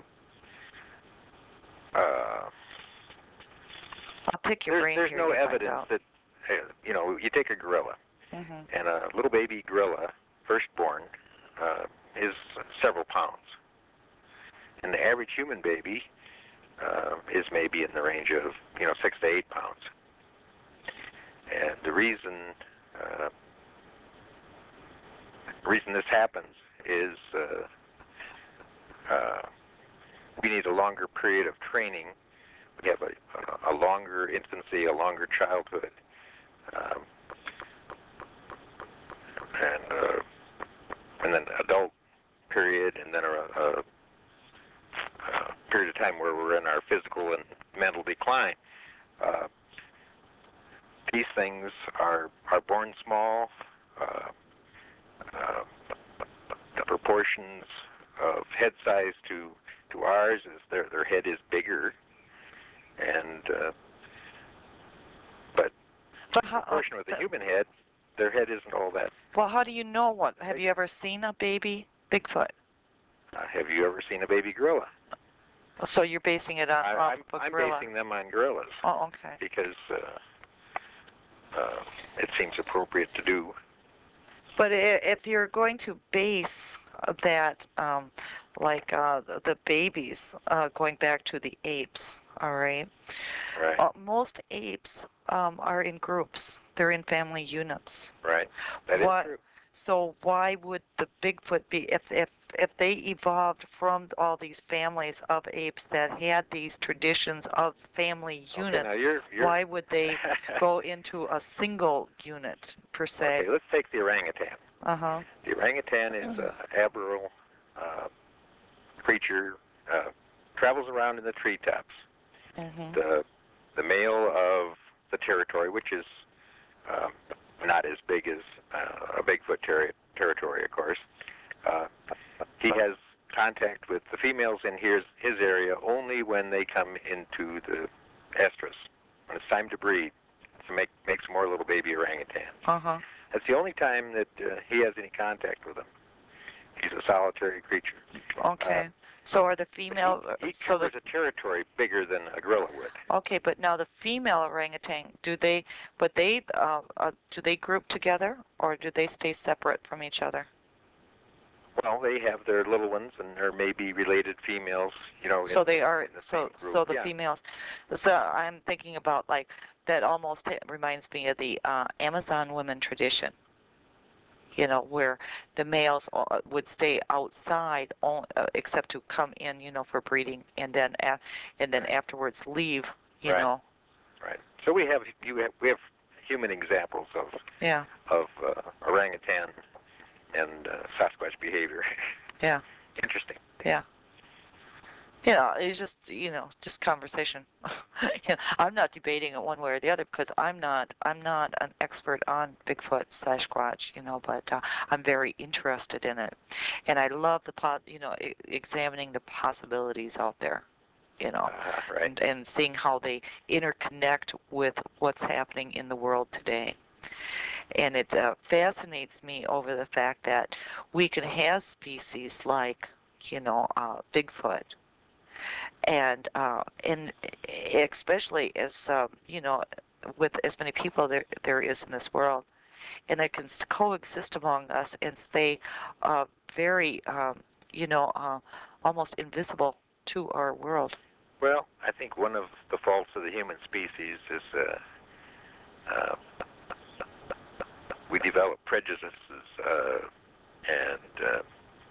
uh, I'll pick your there's brain there's here no to find evidence out. that uh, you know you take a gorilla hmm and a little baby gorilla, firstborn, uh, is several pounds, and the average human baby uh, is maybe in the range of you know six to eight pounds. And the reason uh, reason this happens is uh, uh, we need a longer period of training. We have a, a longer infancy, a longer childhood, um, and uh, and then adult period, and then a, a, a period of time where we're in our physical and mental decline. Uh, these things are are born small. Uh, uh, the proportions of head size to to ours is their their head is bigger, and uh, but But how, uh, proportion with the but, human head, their head isn't all that. well, how do you know what? Have big. you ever seen a baby Bigfoot? Uh, have you ever seen a baby gorilla? So you're basing it on I, off I'm, of a I'm gorilla? basing them on gorillas Oh, okay. because uh, uh, it seems appropriate to do. But i- if you're going to base that, um, like uh, the, the babies, uh, going back to the apes, all right? Right. Uh, most apes um, are in groups. They're in family units. Right. That is What? true. So why would the Bigfoot be if if if they evolved from all these families of apes that had these traditions of family Okay, units? now you're, you're Why would they go into a single unit per se? Okay, let's take the orangutan. Uh huh. The orangutan is an arboreal uh, creature, uh, travels around in the treetops. Mm-hmm. The, the male of the territory, which is um, not as big as uh, a Bigfoot ter- territory, of course, uh, he has contact with the females in his, his area only when they come into the estrus, when it's time to breed, to make make some more little baby orangutans. Uh huh. That's the only time that uh, he has any contact with them. He's a solitary creature. Okay. So are the female? He, he so the covers a territory bigger than a gorilla would. okay, but now the female orangutan, do they? But they, uh, uh, do they group together or do they stay separate from each other? Well, they have their little ones, and there may be related females, you know. So in, they are. in the So same group. so the Yeah. females. So I'm thinking about like that. Almost reminds me of the uh, Amazon women tradition. You know, where the males uh, would stay outside, all, uh, except to come in, you know, for breeding, and then a- and then Right. afterwards leave. You Right. know. Right. So we have you have we have human examples of Yeah. of uh, orangutan and uh, Sasquatch behavior. Yeah. Interesting. Yeah. Yeah, it's just, you know, just conversation. You know, I'm not debating it one way or the other because I'm not I'm not an expert on Bigfoot slash Squatch, you know, but uh, I'm very interested in it, and I love the pot, you know, e- examining the possibilities out there, you know, Uh, right. and, and seeing how they interconnect with what's happening in the world today. And it uh, fascinates me over the fact that we can have species like, you know, uh, Bigfoot and uh, and especially as um, you know, with as many people there there is in this world, and they can s- coexist among us and stay uh, very um, you know uh, almost invisible to our world. Well, I think one of the faults of the human species is uh, uh, we develop prejudices uh, and uh,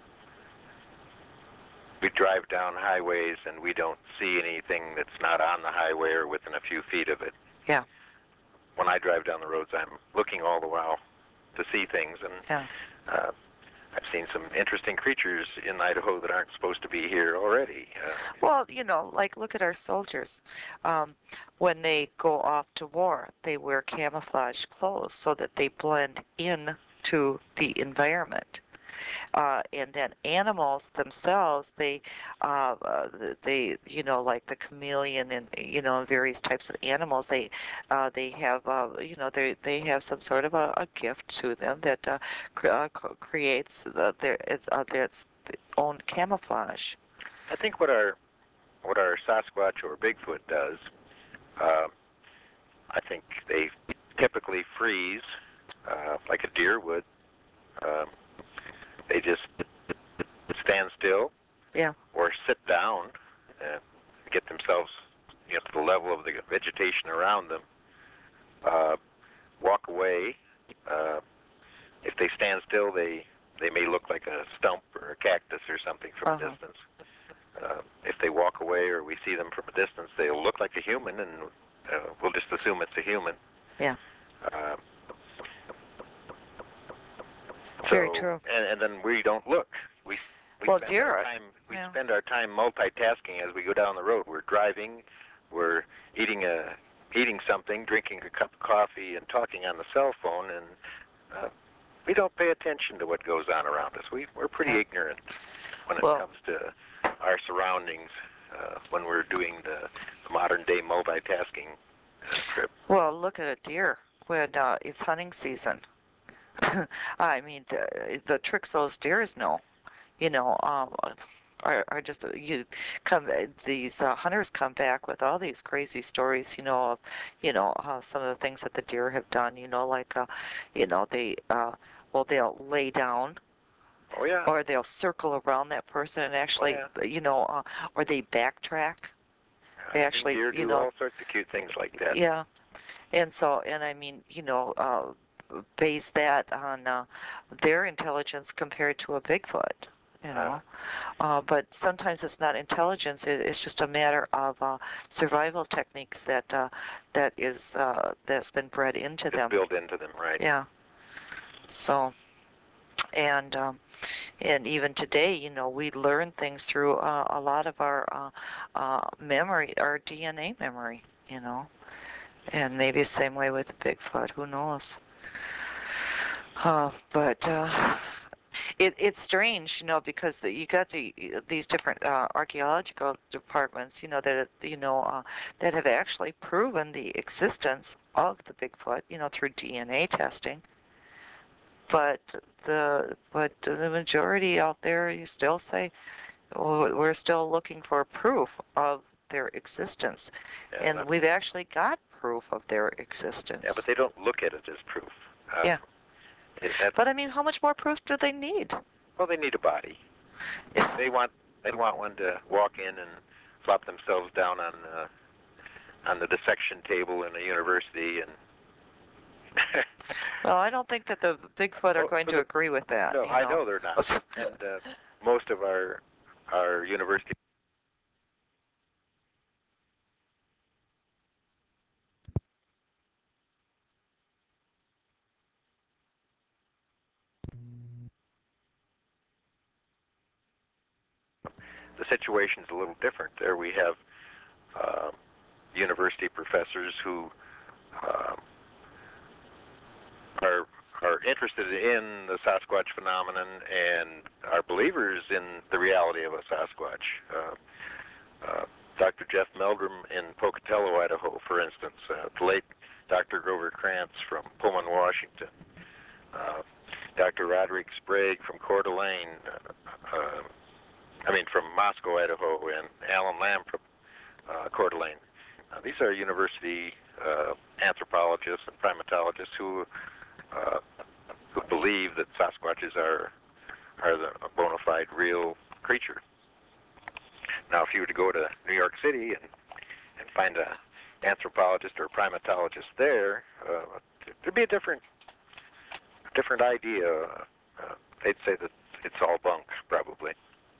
we drive down highways and we don't see anything that's not on the highway or within a few feet of it. Yeah. When I drive down the roads, I'm looking all the while to see things, and Yeah. uh, I've seen some interesting creatures in Idaho that aren't supposed to be here already. Uh, Well, you know, like look at our soldiers. Um, when they go off to war, they wear camouflage clothes so that they blend in to the environment. Uh, and then animals themselves, they, uh, uh, they, you know, like the chameleon and you know various types of animals, they, uh, they have, uh, you know, they they have some sort of a, a gift to them that uh, cr- uh, c- creates the, their it's, uh, their its own camouflage. I think what our what our Sasquatch or Bigfoot does, uh, I think they typically freeze uh, like a deer would. Um, they just stand still Yeah. or sit down and get themselves, you know, to the level of the vegetation around them. Uh, walk away. Uh, if they stand still, they they may look like a stump or a cactus or something from Uh-huh. a distance. Uh, if they walk away or we see them from a distance, they'll look like a human, and uh, we'll just assume it's a human. Yeah. Uh, Very so, true. and, and then we don't look. We we Well, spend deer our are- time we yeah. spend our time multitasking as we go down the road. We're driving, we're eating a eating something, drinking a cup of coffee, and talking on the cell phone, and uh, we don't pay attention to what goes on around us. We we're pretty Yeah. ignorant when it Well- comes to our surroundings uh, when we're doing the, the modern day multitasking uh, trip. Well, look at a deer. when uh, it's hunting season. I mean, the, the tricks those deers know, you know, um, are, are just you come these uh, hunters come back with all these crazy stories, you know, of you know uh, some of the things that the deer have done, you know, like uh, you know they uh, well they'll lay down Oh yeah. or they'll circle around that person and Oh actually, yeah. you know, uh, or they backtrack. They I've seen actually, deer you do know, all sorts of cute things like that. yeah. And so, and I mean, you know, uh, base that on uh, their intelligence compared to a Bigfoot, you Uh, know. Uh, but sometimes it's not intelligence; it, it's just a matter of uh, survival techniques that uh, that is uh, that's been bred into it's them. built into them, right? Yeah. So, and um, and even today, you know, we learn things through uh, a lot of our uh, uh, memory, our D N A memory, you know. And maybe the same way with Bigfoot. Who knows? Uh, but uh, it, it's strange, you know, because the, you got the, these different uh, archaeological departments, you know, that you know uh, that have actually proven the existence of the Bigfoot, you know, through D N A testing. But the but the majority out there, you still say, well, we're still looking for proof of their existence, Yeah, and but, we've actually got proof of their yeah, but existence. they don't look at it as proof. Uh, Yeah. it, that, But I mean, how much more proof do they need? well, they need a body. They, they want they want one to walk in and flop themselves down on uh, on the dissection table in a university and. Well, I don't think that the Bigfoot are Well, going for to the, agree with that, no, you I know. know they're not, and uh, most of our our university. The situation's a little different. There we have uh, university professors who uh, are are interested in the Sasquatch phenomenon and are believers in the reality of a Sasquatch. Uh, uh, Doctor Jeff Meldrum in Pocatello, Idaho, for instance, uh, the late Doctor Grover Krantz from Pullman, Washington, uh, Doctor Roderick Sprague from Coeur d'Alene, uh, uh, I mean from Moscow, Idaho, and Alan Lamb from uh, Coeur d'Alene. Uh, these are university uh, anthropologists and primatologists who uh, who believe that Sasquatches are are the a bona fide real creature. Now, if you were to go to New York City and and find a anthropologist or a primatologist there, uh, there'd be a different different idea. Uh, they'd say that it's all bunk, probably.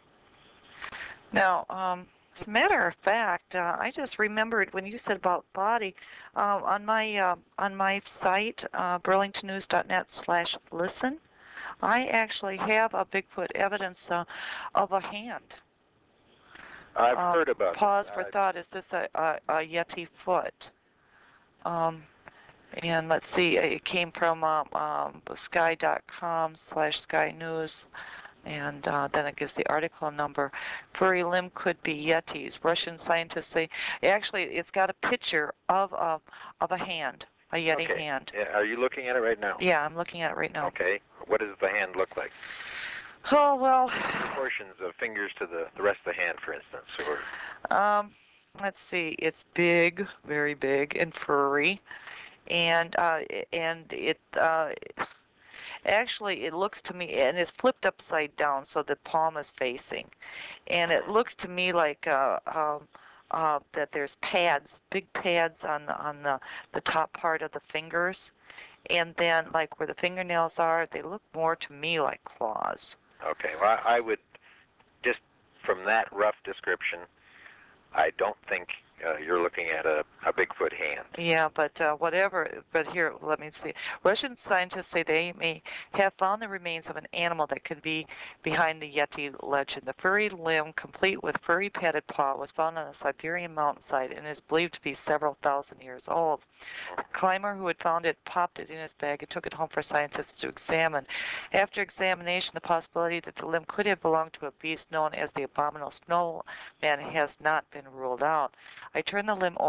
Now, um, as a matter of fact, uh, I just remembered when you said about body, uh, on my uh, on my site, uh, burlington news dot net slash listen, I actually have a Bigfoot evidence uh, of a hand. I've Um, heard about this. pause for I, thought. Is this a, a, a Yeti foot? Um, and let's see, it came from um, um, sky dot com slash sky news. And uh, then it gives the article number. Furry limb could be Yetis. Russian scientists say, actually, it's got a picture of a, of a hand, a Yeti okay. hand. Yeah, are you looking at it right now? Yeah, I'm looking at it right now. Okay. What does the hand look like? Oh, well, Proportions of fingers to the, the rest of the hand, for instance, or um, let's see. It's big, very big and furry. And uh, and it uh, actually it looks to me, and it's flipped upside down so the palm is facing. And it looks to me like uh, um, uh, that there's pads, big pads on the, on the, the top part of the fingers, and then like where the fingernails are, they look more to me like claws. okay. Well, I, I would just from that rough description, I don't think uh, you're looking at a, a Bigfoot hand. Yeah, but uh, whatever. But here, let me see. Russian scientists say they may have found the remains of an animal that could be behind the Yeti legend. The furry limb, complete with furry padded paw, was found on a Siberian mountainside and is believed to be several thousand years old. The climber who had found it popped it in his bag and took it home for scientists to examine. After examination, the possibility that the limb could have belonged to a beast known as the abominable snowman has not been ruled out. I turned the limb over and examined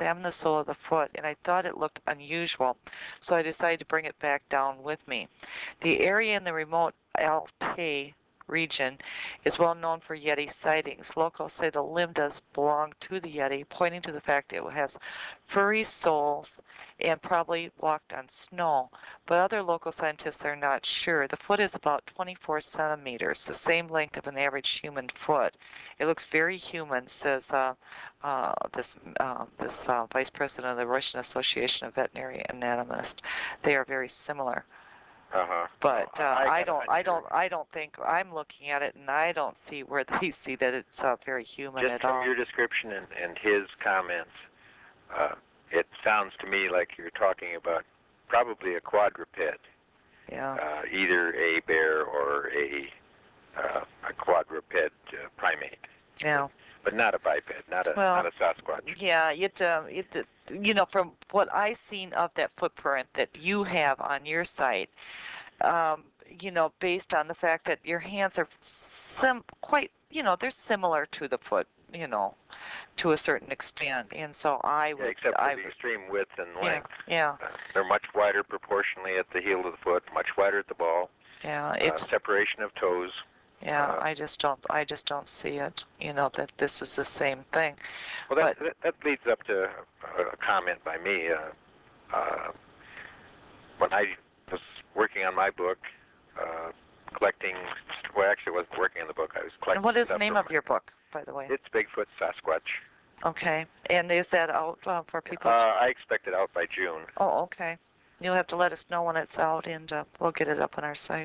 examine the sole of the foot, and I thought it looked unusual, so I decided to bring it back down with me. The area in the remote Altai region is well known for Yeti sightings. Locals say the limb does belong to the Yeti, pointing to the fact it has furry soles and probably walked on snow. But other local scientists are not sure. The foot is about twenty-four centimeters, the same length of an average human foot. It looks very human, says uh, uh, this uh, this uh, vice president of the Russian Association of Veterinary Anatomists. They are very similar. Uh-huh. But uh, I, I got a don't, hunch I here. don't, I don't think I'm looking at it, and I don't see where they see that it's uh, very human Just at from all. your description and, and his comments, uh, it sounds to me like you're talking about probably a quadruped, Yeah, uh, either a bear or a uh, a quadruped uh, primate, yeah. but not a biped, not a Well, not a Sasquatch. yeah. It, uh, it, uh, you know, from what I seen of that footprint that you have on your site, um, you know, based on the fact that your hands are sim quite, you know, they're similar to the foot, you know, to a certain extent, and so I Yeah, would, except for I the would, extreme width and yeah, length. yeah, Uh, they're much wider proportionally at the heel of the foot, much wider at the ball. yeah. Uh, It's separation of toes. Yeah, Uh, I just don't, I just don't see it, you know, that this is the same thing. well, that, But, that that leads up to a, a comment by me. Uh, uh, when I was working on my book, uh, collecting, well, actually, I wasn't working on the book. I was and collecting what is the stuff name from. of your book, by the way? It's Bigfoot Sasquatch. Okay, and is that out uh, for people Uh, to, I expect it out by June. oh, okay. You'll have to let us know when it's out, and uh, we'll get it up on our site.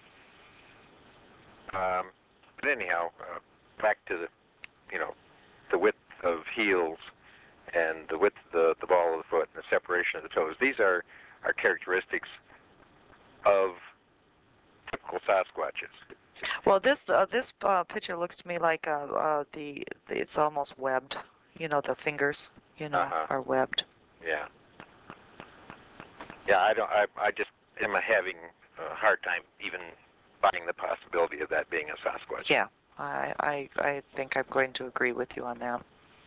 Um, but anyhow, uh, back to the, you know, the width of heels and the width of the, the ball of the foot and the separation of the toes. These are, are characteristics of typical Sasquatches. Well, this uh, this uh, picture looks to me like uh, uh, the, the, it's almost webbed. You know, the fingers, you know, Uh-huh. are webbed. Yeah. Yeah, I don't. I, I just am having a hard time even buying the possibility of that being a Sasquatch. Yeah, I, I, I think I'm going to agree with you on that.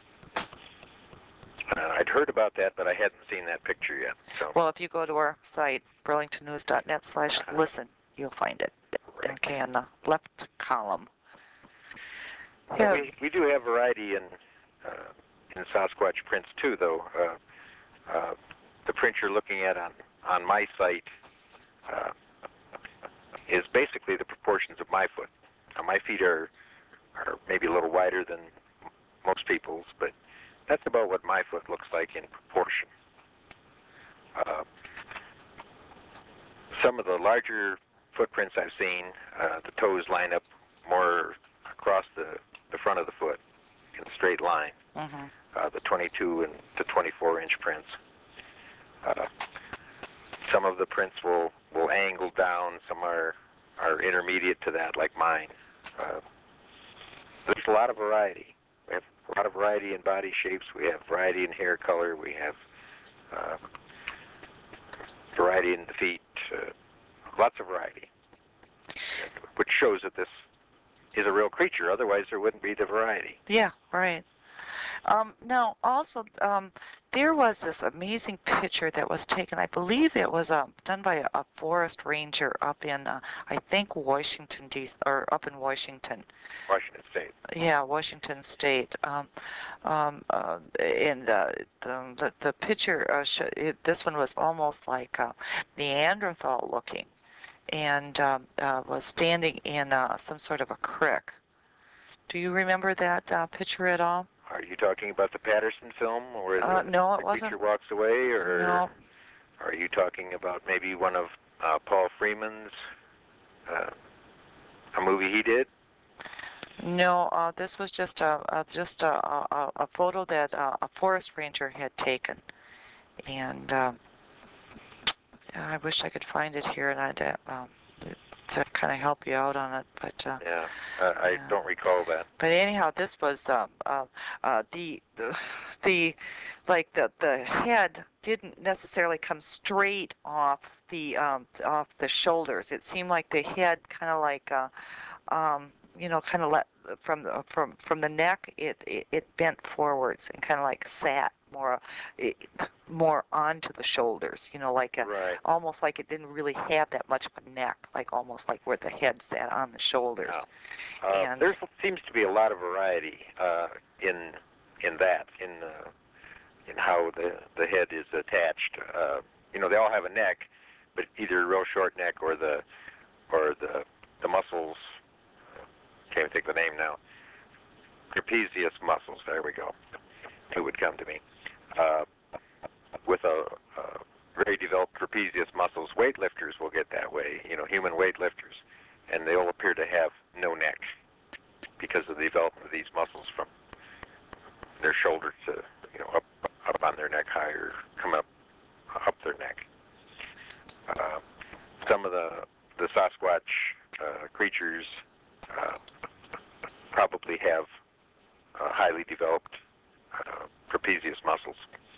Uh, I'd heard about that, but I hadn't seen that picture yet. So. Well, if you go to our site, burlingtonnews.net slash Uh-huh. listen, you'll find it. Right. Okay, in the left column. Uh, Yeah, we we do have variety in uh, in Sasquatch prints too, though. Uh, uh, the print you're looking at on on my site uh, is basically the proportions of my foot. Now, my feet are are maybe a little wider than m- most people's, but that's about what my foot looks like in proportion. Uh, some of the larger footprints I've seen, uh, the toes line up more across the, the front of the foot in a straight line. mm-hmm. Uh, the twenty-two and to twenty-four inch prints. Uh, some of the prints will, will angle down. Some are are intermediate to that, like mine. Uh, there's a lot of variety. We have a lot of variety in body shapes. We have variety in hair color. We have uh, variety in the feet. Uh, lots of variety, which shows that this is a real creature. Otherwise, there wouldn't be the variety. Yeah, right. Um, now, also, um, there was this amazing picture that was taken. I believe it was um, done by a, a forest ranger up in, uh, I think, Washington, D C, or up in Washington. Washington State. Yeah, Washington State. Um, um, uh, and uh, the, the the picture, uh, sh it, this one was almost like uh, Neanderthal looking, and um, uh, was standing in uh, some sort of a creek. Do you remember that uh, picture at all? Are you talking about the Patterson film where Uh, the, no, the it wasn't. creature walks away, or No, are you talking about maybe one of uh, Paul Freeman's, uh, a movie he did? no. Uh, this was just a, a just a, a, a photo that uh, a forest ranger had taken, and um, yeah, I wish I could find it here and I'd uh, um, to kind of help you out on it, but uh, Yeah, uh, I yeah. don't recall that. But anyhow, this was um, uh, uh, the, the the like the the head didn't necessarily come straight off the um, off the shoulders. It seemed like the head kind of like uh, um, you know, kind of let from the from from the neck. It, it it bent forwards and kind of like sat more, eh, more onto the shoulders. You know, like a, Right. almost like it didn't really have that much of a neck, like almost like where the head sat on the shoulders. Uh, uh, and there seems to be a lot of variety uh, in in that in uh, in how the the head is attached. Uh, you know, they all have a neck, but either a real short neck or the or the the muscles. Can't even think of the name now. Trapezius muscles. There we go. It would come to me. Uh, with a, a very developed trapezius muscles, weightlifters will get that way. You know, human weightlifters, and they'll appear to have no neck because of the development of these muscles from their shoulder to, you know, up up on their neck higher, come up up their neck. Uh, some of the the Sasquatch uh, creatures uh, probably have uh, highly developed uh, trapezius muscles.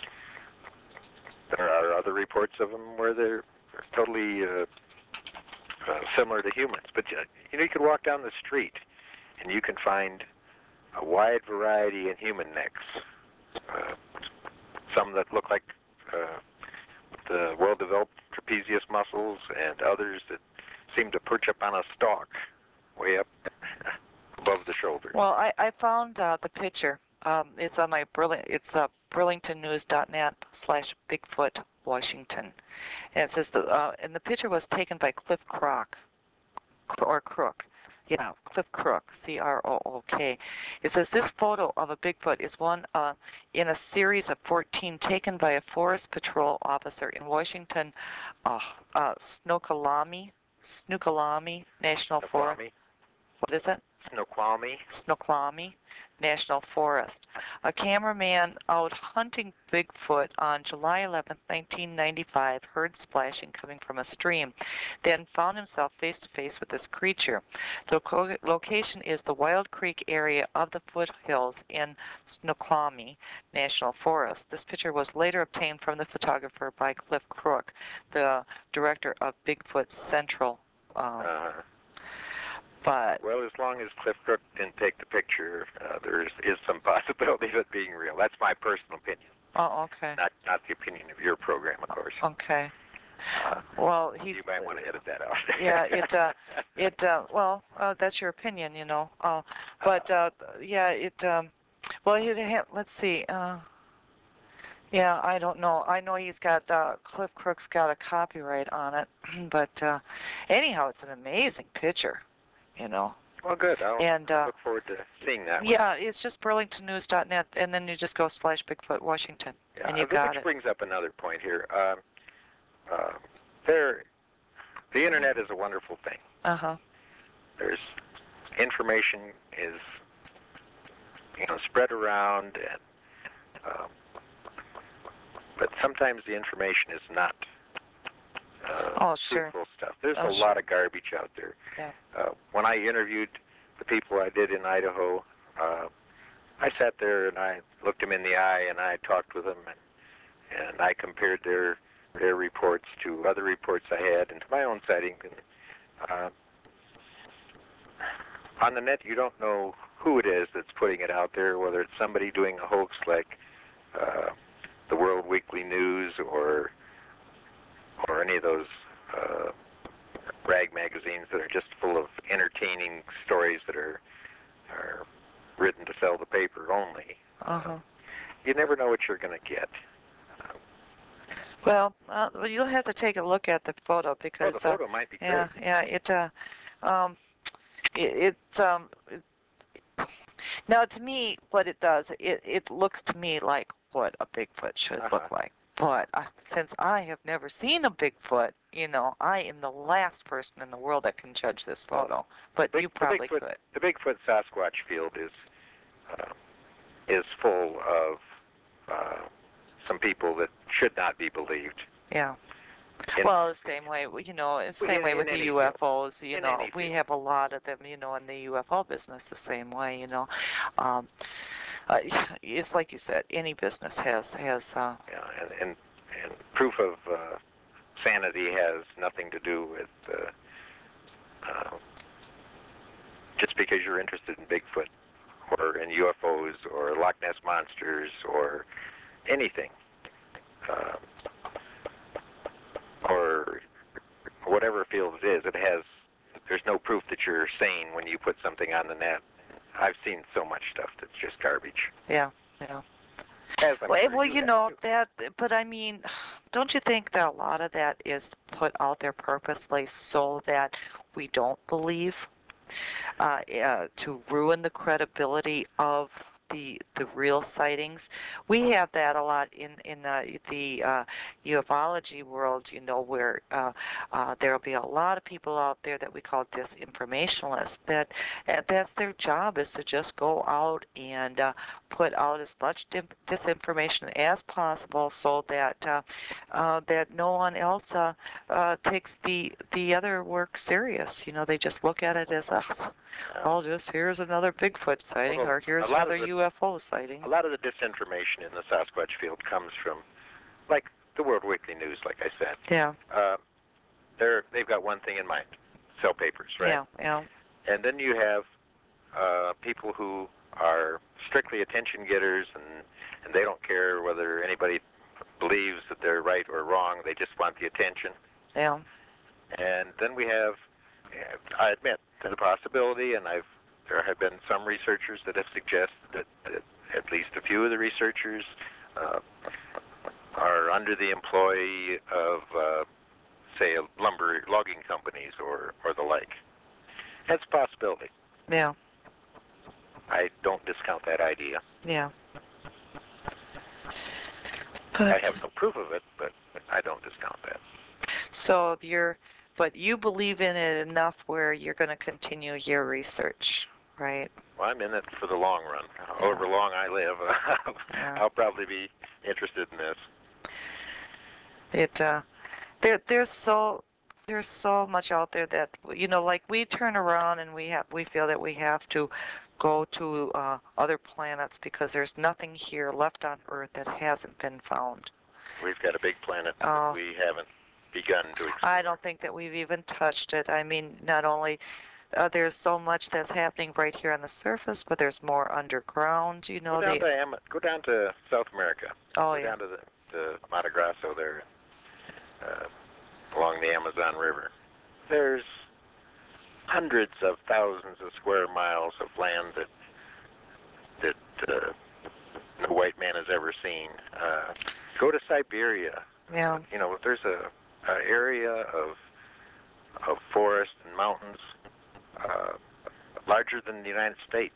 There are other reports of them where they're totally uh, uh, similar to humans. But uh, you know, you can walk down the street and you can find a wide variety in human necks. Uh, some that look like uh, the well-developed trapezius muscles, and others that seem to perch up on a stalk, way up above the shoulder. Well, I, I found uh, the picture. Um, it's on my Burling, it's uh, burlington news dot net slash Bigfoot Washington, and it says the uh, and the picture was taken by Cliff Crook, or Crook, yeah, Cliff Crook, C R O O K. It says this photo of a Bigfoot is one uh, in a series of fourteen taken by a Forest Patrol officer in Washington, uh, uh, Snoqualmie, Snoqualmie National Forest. Snoqualmie. What is it? Snoqualmie. Snoqualmie National Forest. A cameraman out hunting Bigfoot on July eleventh, nineteen ninety-five, heard splashing coming from a stream, then found himself face to face with this creature. The co- location is the Wild Creek area of the foothills in Snoqualmie National Forest. This picture was later obtained from the photographer by Cliff Crook, the director of Bigfoot Central. Um, Uh, but well, as long as Cliff Crook didn't take the picture, uh, there is, is some possibility of it being real. That's my personal opinion. oh, okay. Not not the opinion of your program, of course. Okay. Uh, Well, he's. you might want to edit that out. yeah, it. Uh, it. Uh, well, uh, that's your opinion, you know. Uh, but uh, yeah, it. Um, well, he. had- Let's see. Uh, yeah, I don't know. I know he's got uh, Cliff Crook's got a copyright on it, but uh, anyhow, it's an amazing picture, you know. Well, good. I'll And uh, look forward to seeing that one. yeah, it's just burlington news dot net, and then you just go slash Bigfoot Washington, Yeah, and you which got it. brings up another point here. Um, uh, there, the internet is a wonderful thing. Uh huh. There's information is you know spread around, and um, but sometimes the information is not uh, Oh, sure. truthful stuff. There's Oh, a sure. lot of garbage out there. Yeah. Uh, when I interviewed the people I did in Idaho, uh, I sat there and I looked them in the eye and I talked with them, and, and I compared their their reports to other reports I had and to my own sighting. And, uh, on the net, you don't know who it is that's putting it out there, whether it's somebody doing a hoax like uh, the World Weekly News or or any of those uh, rag magazines that are just full of entertaining stories that are are written to sell the paper only. Uh huh. Uh, you never know what you're going to get. Uh, Well, uh, well, you'll have to take a look at the photo oh, because, the photo might be uh, yeah, great. yeah, it, uh, um, it, it, um, it, now to me, what it does, it, it looks to me like what a Bigfoot should Uh-huh. look like. But uh, since I have never seen a Bigfoot, you know, I am the last person in the world that can judge this photo. But Big, you probably the Bigfoot, could. The Bigfoot Sasquatch field is uh, is full of uh, some people that should not be believed. Yeah. In, Well, the same way, you know, it's the in, same way in with the any U F field. Os. You In know, any we field. have a lot of them, you know, in the U F O business the same way. You know, um, uh, it's like you said, any business has has. Uh, Yeah, and, and and proof of uh, sanity has nothing to do with uh, uh, just because you're interested in Bigfoot or in U F Os or Loch Ness monsters or anything, uh, or whatever field it is, it has, there's no proof that you're sane when you put something on the net. I've seen so much stuff that's just garbage. Yeah, yeah. As I'm Well, sure well, you you have know too. that, but I mean, don't you think that a lot of that is put out there purposely so that we don't believe, uh, uh, to ruin the credibility of the the real sightings? We have that a lot in in the the uh, ufology world, you know, where uh, uh, there'll be a lot of people out there that we call disinformationalists. That uh, that's their job, is to just go out and uh, put out as much dim- disinformation as possible, so that uh, uh, that no one else uh, uh, takes the the other work serious. You know, they just look at it as a, Uh, oh, just here's another Bigfoot sighting, well, or a here's lot another of the U F O sighting. a lot of the disinformation in the Sasquatch field comes from, like the World Weekly News, like I said. Yeah, Uh, they're they've got one thing in mind: sell papers, right? yeah, yeah, And then you have uh, people who are strictly attention getters, and and they don't care whether anybody believes that they're right or wrong. They just want the attention. yeah, And then we have, I admit, there's a possibility, and I've there have been some researchers that have suggested that, that at least a few of the researchers uh, are under the employ of, uh, say, lumber logging companies or, or the like. That's a possibility. yeah, I don't discount that idea. yeah. I But have no proof of it, but I don't discount that. so you're, but you believe in it enough where you're going to continue your research, right? Well, I'm in it for the long run. However long I live, Yeah. I'll probably be interested in this. It uh, there there's so there's so much out there that, you know, like we turn around and we have we feel that we have to go to uh, other planets because there's nothing here left on Earth that hasn't been found. We've got a big planet that Uh, we haven't begun to explore. I don't think that we've even touched it. I mean, not only uh, there's so much that's happening right here on the surface, but there's more underground. You Go know, down the to Am- go down to South America. oh Go yeah, down to the, the Mato Grosso there, uh, along the Amazon River. There's hundreds of thousands of square miles of land that that uh, no white man has ever seen. Uh, go to Siberia. yeah, You know, there's a, a area of of forest and mountains uh, larger than the United States.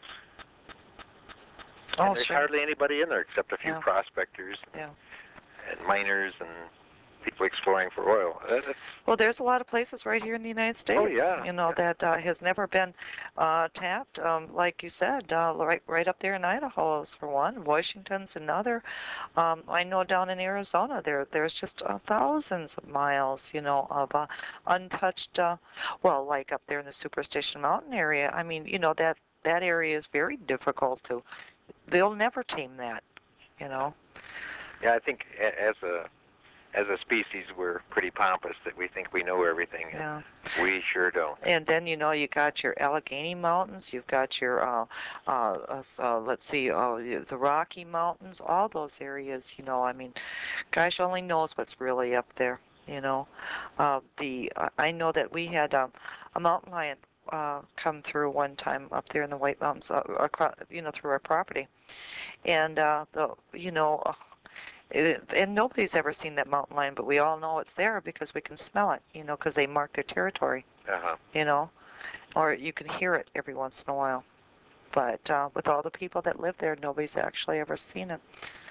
oh And there's sure, hardly anybody in there except a few yeah, prospectors yeah. and miners and people exploring for oil. That- That's, Well, there's a lot of places right here in the United oh States, yeah, you know, yeah. that uh, has never been uh, tapped. Um, like you said, uh, right, right up there in Idaho is for one. Washington's another. Um, I know down in Arizona, there, there's just uh, thousands of miles, you know, of uh, untouched. Uh, well, like up there in the Superstition Mountain area. I mean, you know, that that area is very difficult to. They'll never tame that, you know. Yeah, I think a- as a as a species, we're pretty pompous that we think we know everything, and Yeah. we sure don't. And then, you know, you got your Allegheny Mountains, you've got your uh, uh, uh, s- uh let's see, uh, the the Rocky Mountains, all those areas. You know, I mean, gosh only knows what's really up there. You know, uh, the uh, I know that we had um, a mountain lion uh, come through one time up there in the White Mountains, uh, across, you know, through our property, and uh, the you know. Uh, it, and nobody's ever seen that mountain lion, but we all know it's there because we can smell it, you know, because they mark their territory, Uh-huh. you know, or you can hear it every once in a while. But uh, with all the people that live there, nobody's actually ever seen it.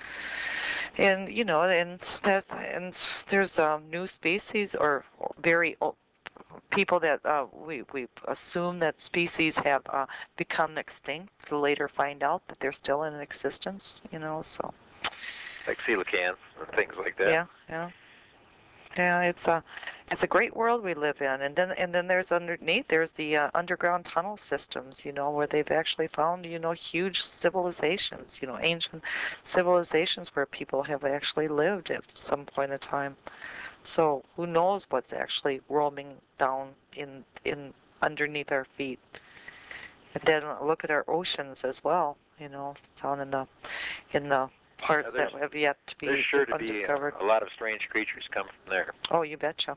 And you know, and that, and there's um, new species or very old people that uh, we we assume that species have uh, become extinct to later find out that they're still in existence. You know, so Like coelacanths and things like that. yeah, yeah. Yeah, it's a it's a great world we live in, and then and then there's underneath there's the uh, underground tunnel systems, you know, where they've actually found, you know, huge civilizations, you know, ancient civilizations where people have actually lived at some point in time. So who knows what's actually roaming down in in underneath our feet? And then look at our oceans as well, you know, down in the in the parts there's that have yet to there's be sure to be undiscovered. a, a lot of strange creatures come from there. Oh, you betcha.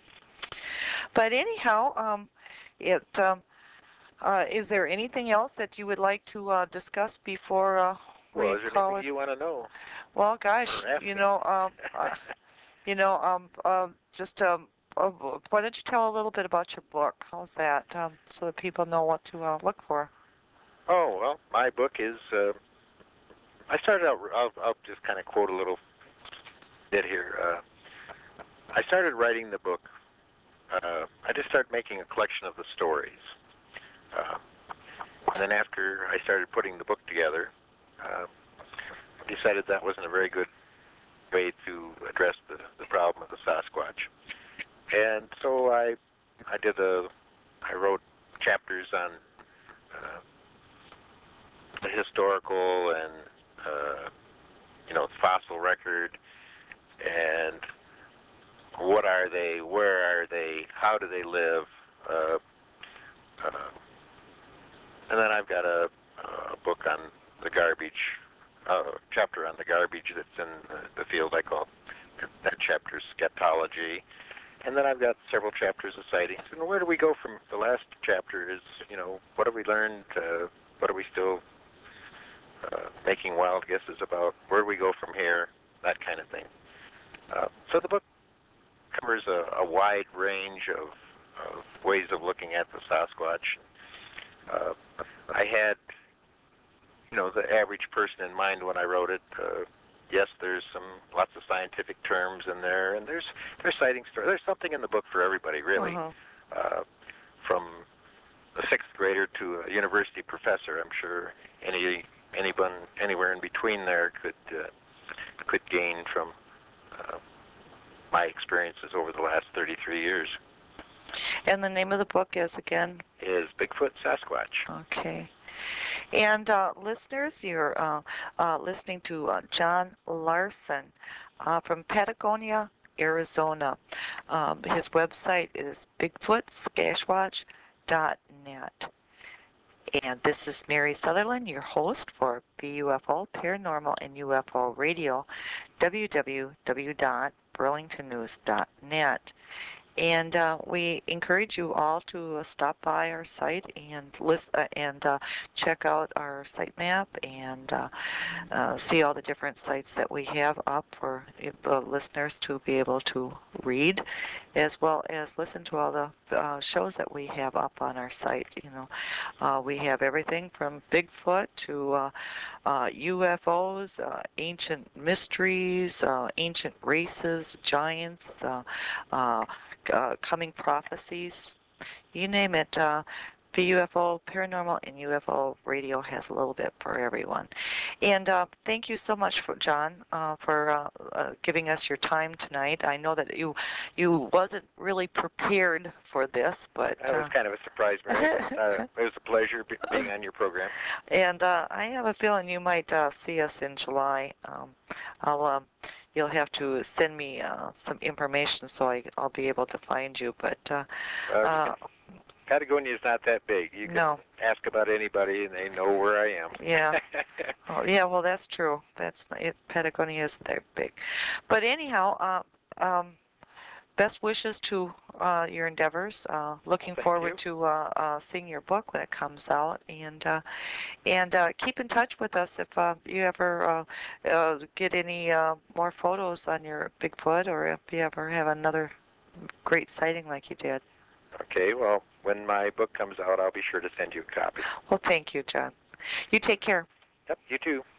But anyhow, um, it um, uh, is there anything else that you would like to uh, discuss before uh, Well, we is there call anything it? you want to know Well, gosh, or ask you me? know, um, uh, you know, um, um, just um, uh, why don't you tell a little bit about your book? How's that? Um, so that people know what to uh, look for. Oh, well, my book is, uh, I started out, I'll, I'll just kind of quote a little bit here. Uh, I started writing the book, uh, I just started making a collection of the stories. Uh, and then after I started putting the book together, uh, I decided that wasn't a very good way to address the, the problem of the Sasquatch. And so I, I did a, I wrote chapters on uh, the historical and uh, you know fossil record and what are they, where are they, how do they live, uh, uh, and then I've got a, a book on the garbage, a chapter on the garbage that's in the, the field I call that chapter Scatology. And then I've got several chapters of sightings. And where do we go from the last chapter is, you know, what have we learned? Uh, what are we still uh, making wild guesses about? Where do we go from here? That kind of thing. Uh, so the book covers a, a wide range of, of ways of looking at the Sasquatch. Uh, I had, you know, the average person in mind when I wrote it. Uh, yes, there's some lots of scientific terms in there, and there's there's sightings. There's something in the book for everybody, really. Uh-huh. Uh, from a sixth grader to a university professor, I'm sure any anyone anywhere in between there could uh, could gain from uh, my experiences over the last thirty-three years. And the name of the book is again? Is Bigfoot Sasquatch. Okay. And uh, listeners, you're uh, uh, listening to uh, John Larson uh, from Patagonia, Arizona. Um, his website is bigfoot skashwatch dot net. And this is Mary Sutherland, your host for B U F O Paranormal and U F O Radio, w w w dot burlington news dot net. And uh, we encourage you all to uh, stop by our site and list uh, and uh, check out our site map and uh, uh, see all the different sites that we have up for the listeners to be able to read, as well as listen to all the uh, shows that we have up on our site. You know, uh, we have everything from Bigfoot to uh, uh, U F Os, uh, ancient mysteries, uh, ancient races, giants, uh, uh, uh, coming prophecies, you name it. Uh, the U F O Paranormal and U F O Radio has a little bit for everyone. And uh, thank you so much, for John, uh, for uh, uh, giving us your time tonight. I know that you you wasn't really prepared for this, but That was uh, kind of a surprise, Mary, but uh, it was a pleasure be- being on your program. and uh, I have a feeling you might uh, see us in July. Um, I'll um, you'll have to send me uh, some information so I, I'll be able to find you. But uh, Uh, uh, Patagonia is not that big. You can no, ask about anybody, and they know where I am. yeah. Oh, yeah, well, that's true. That's it, Patagonia isn't that big, but anyhow, uh, um, best wishes to uh, your endeavors. Uh, looking Thank forward you. to uh, uh, seeing your book when it comes out, and uh, and uh, keep in touch with us if uh, you ever uh, uh, get any uh, more photos on your Bigfoot, or if you ever have another great sighting like you did. Okay, well, when my book comes out, I'll be sure to send you a copy. Well, thank you, John. You take care. Yep, you too.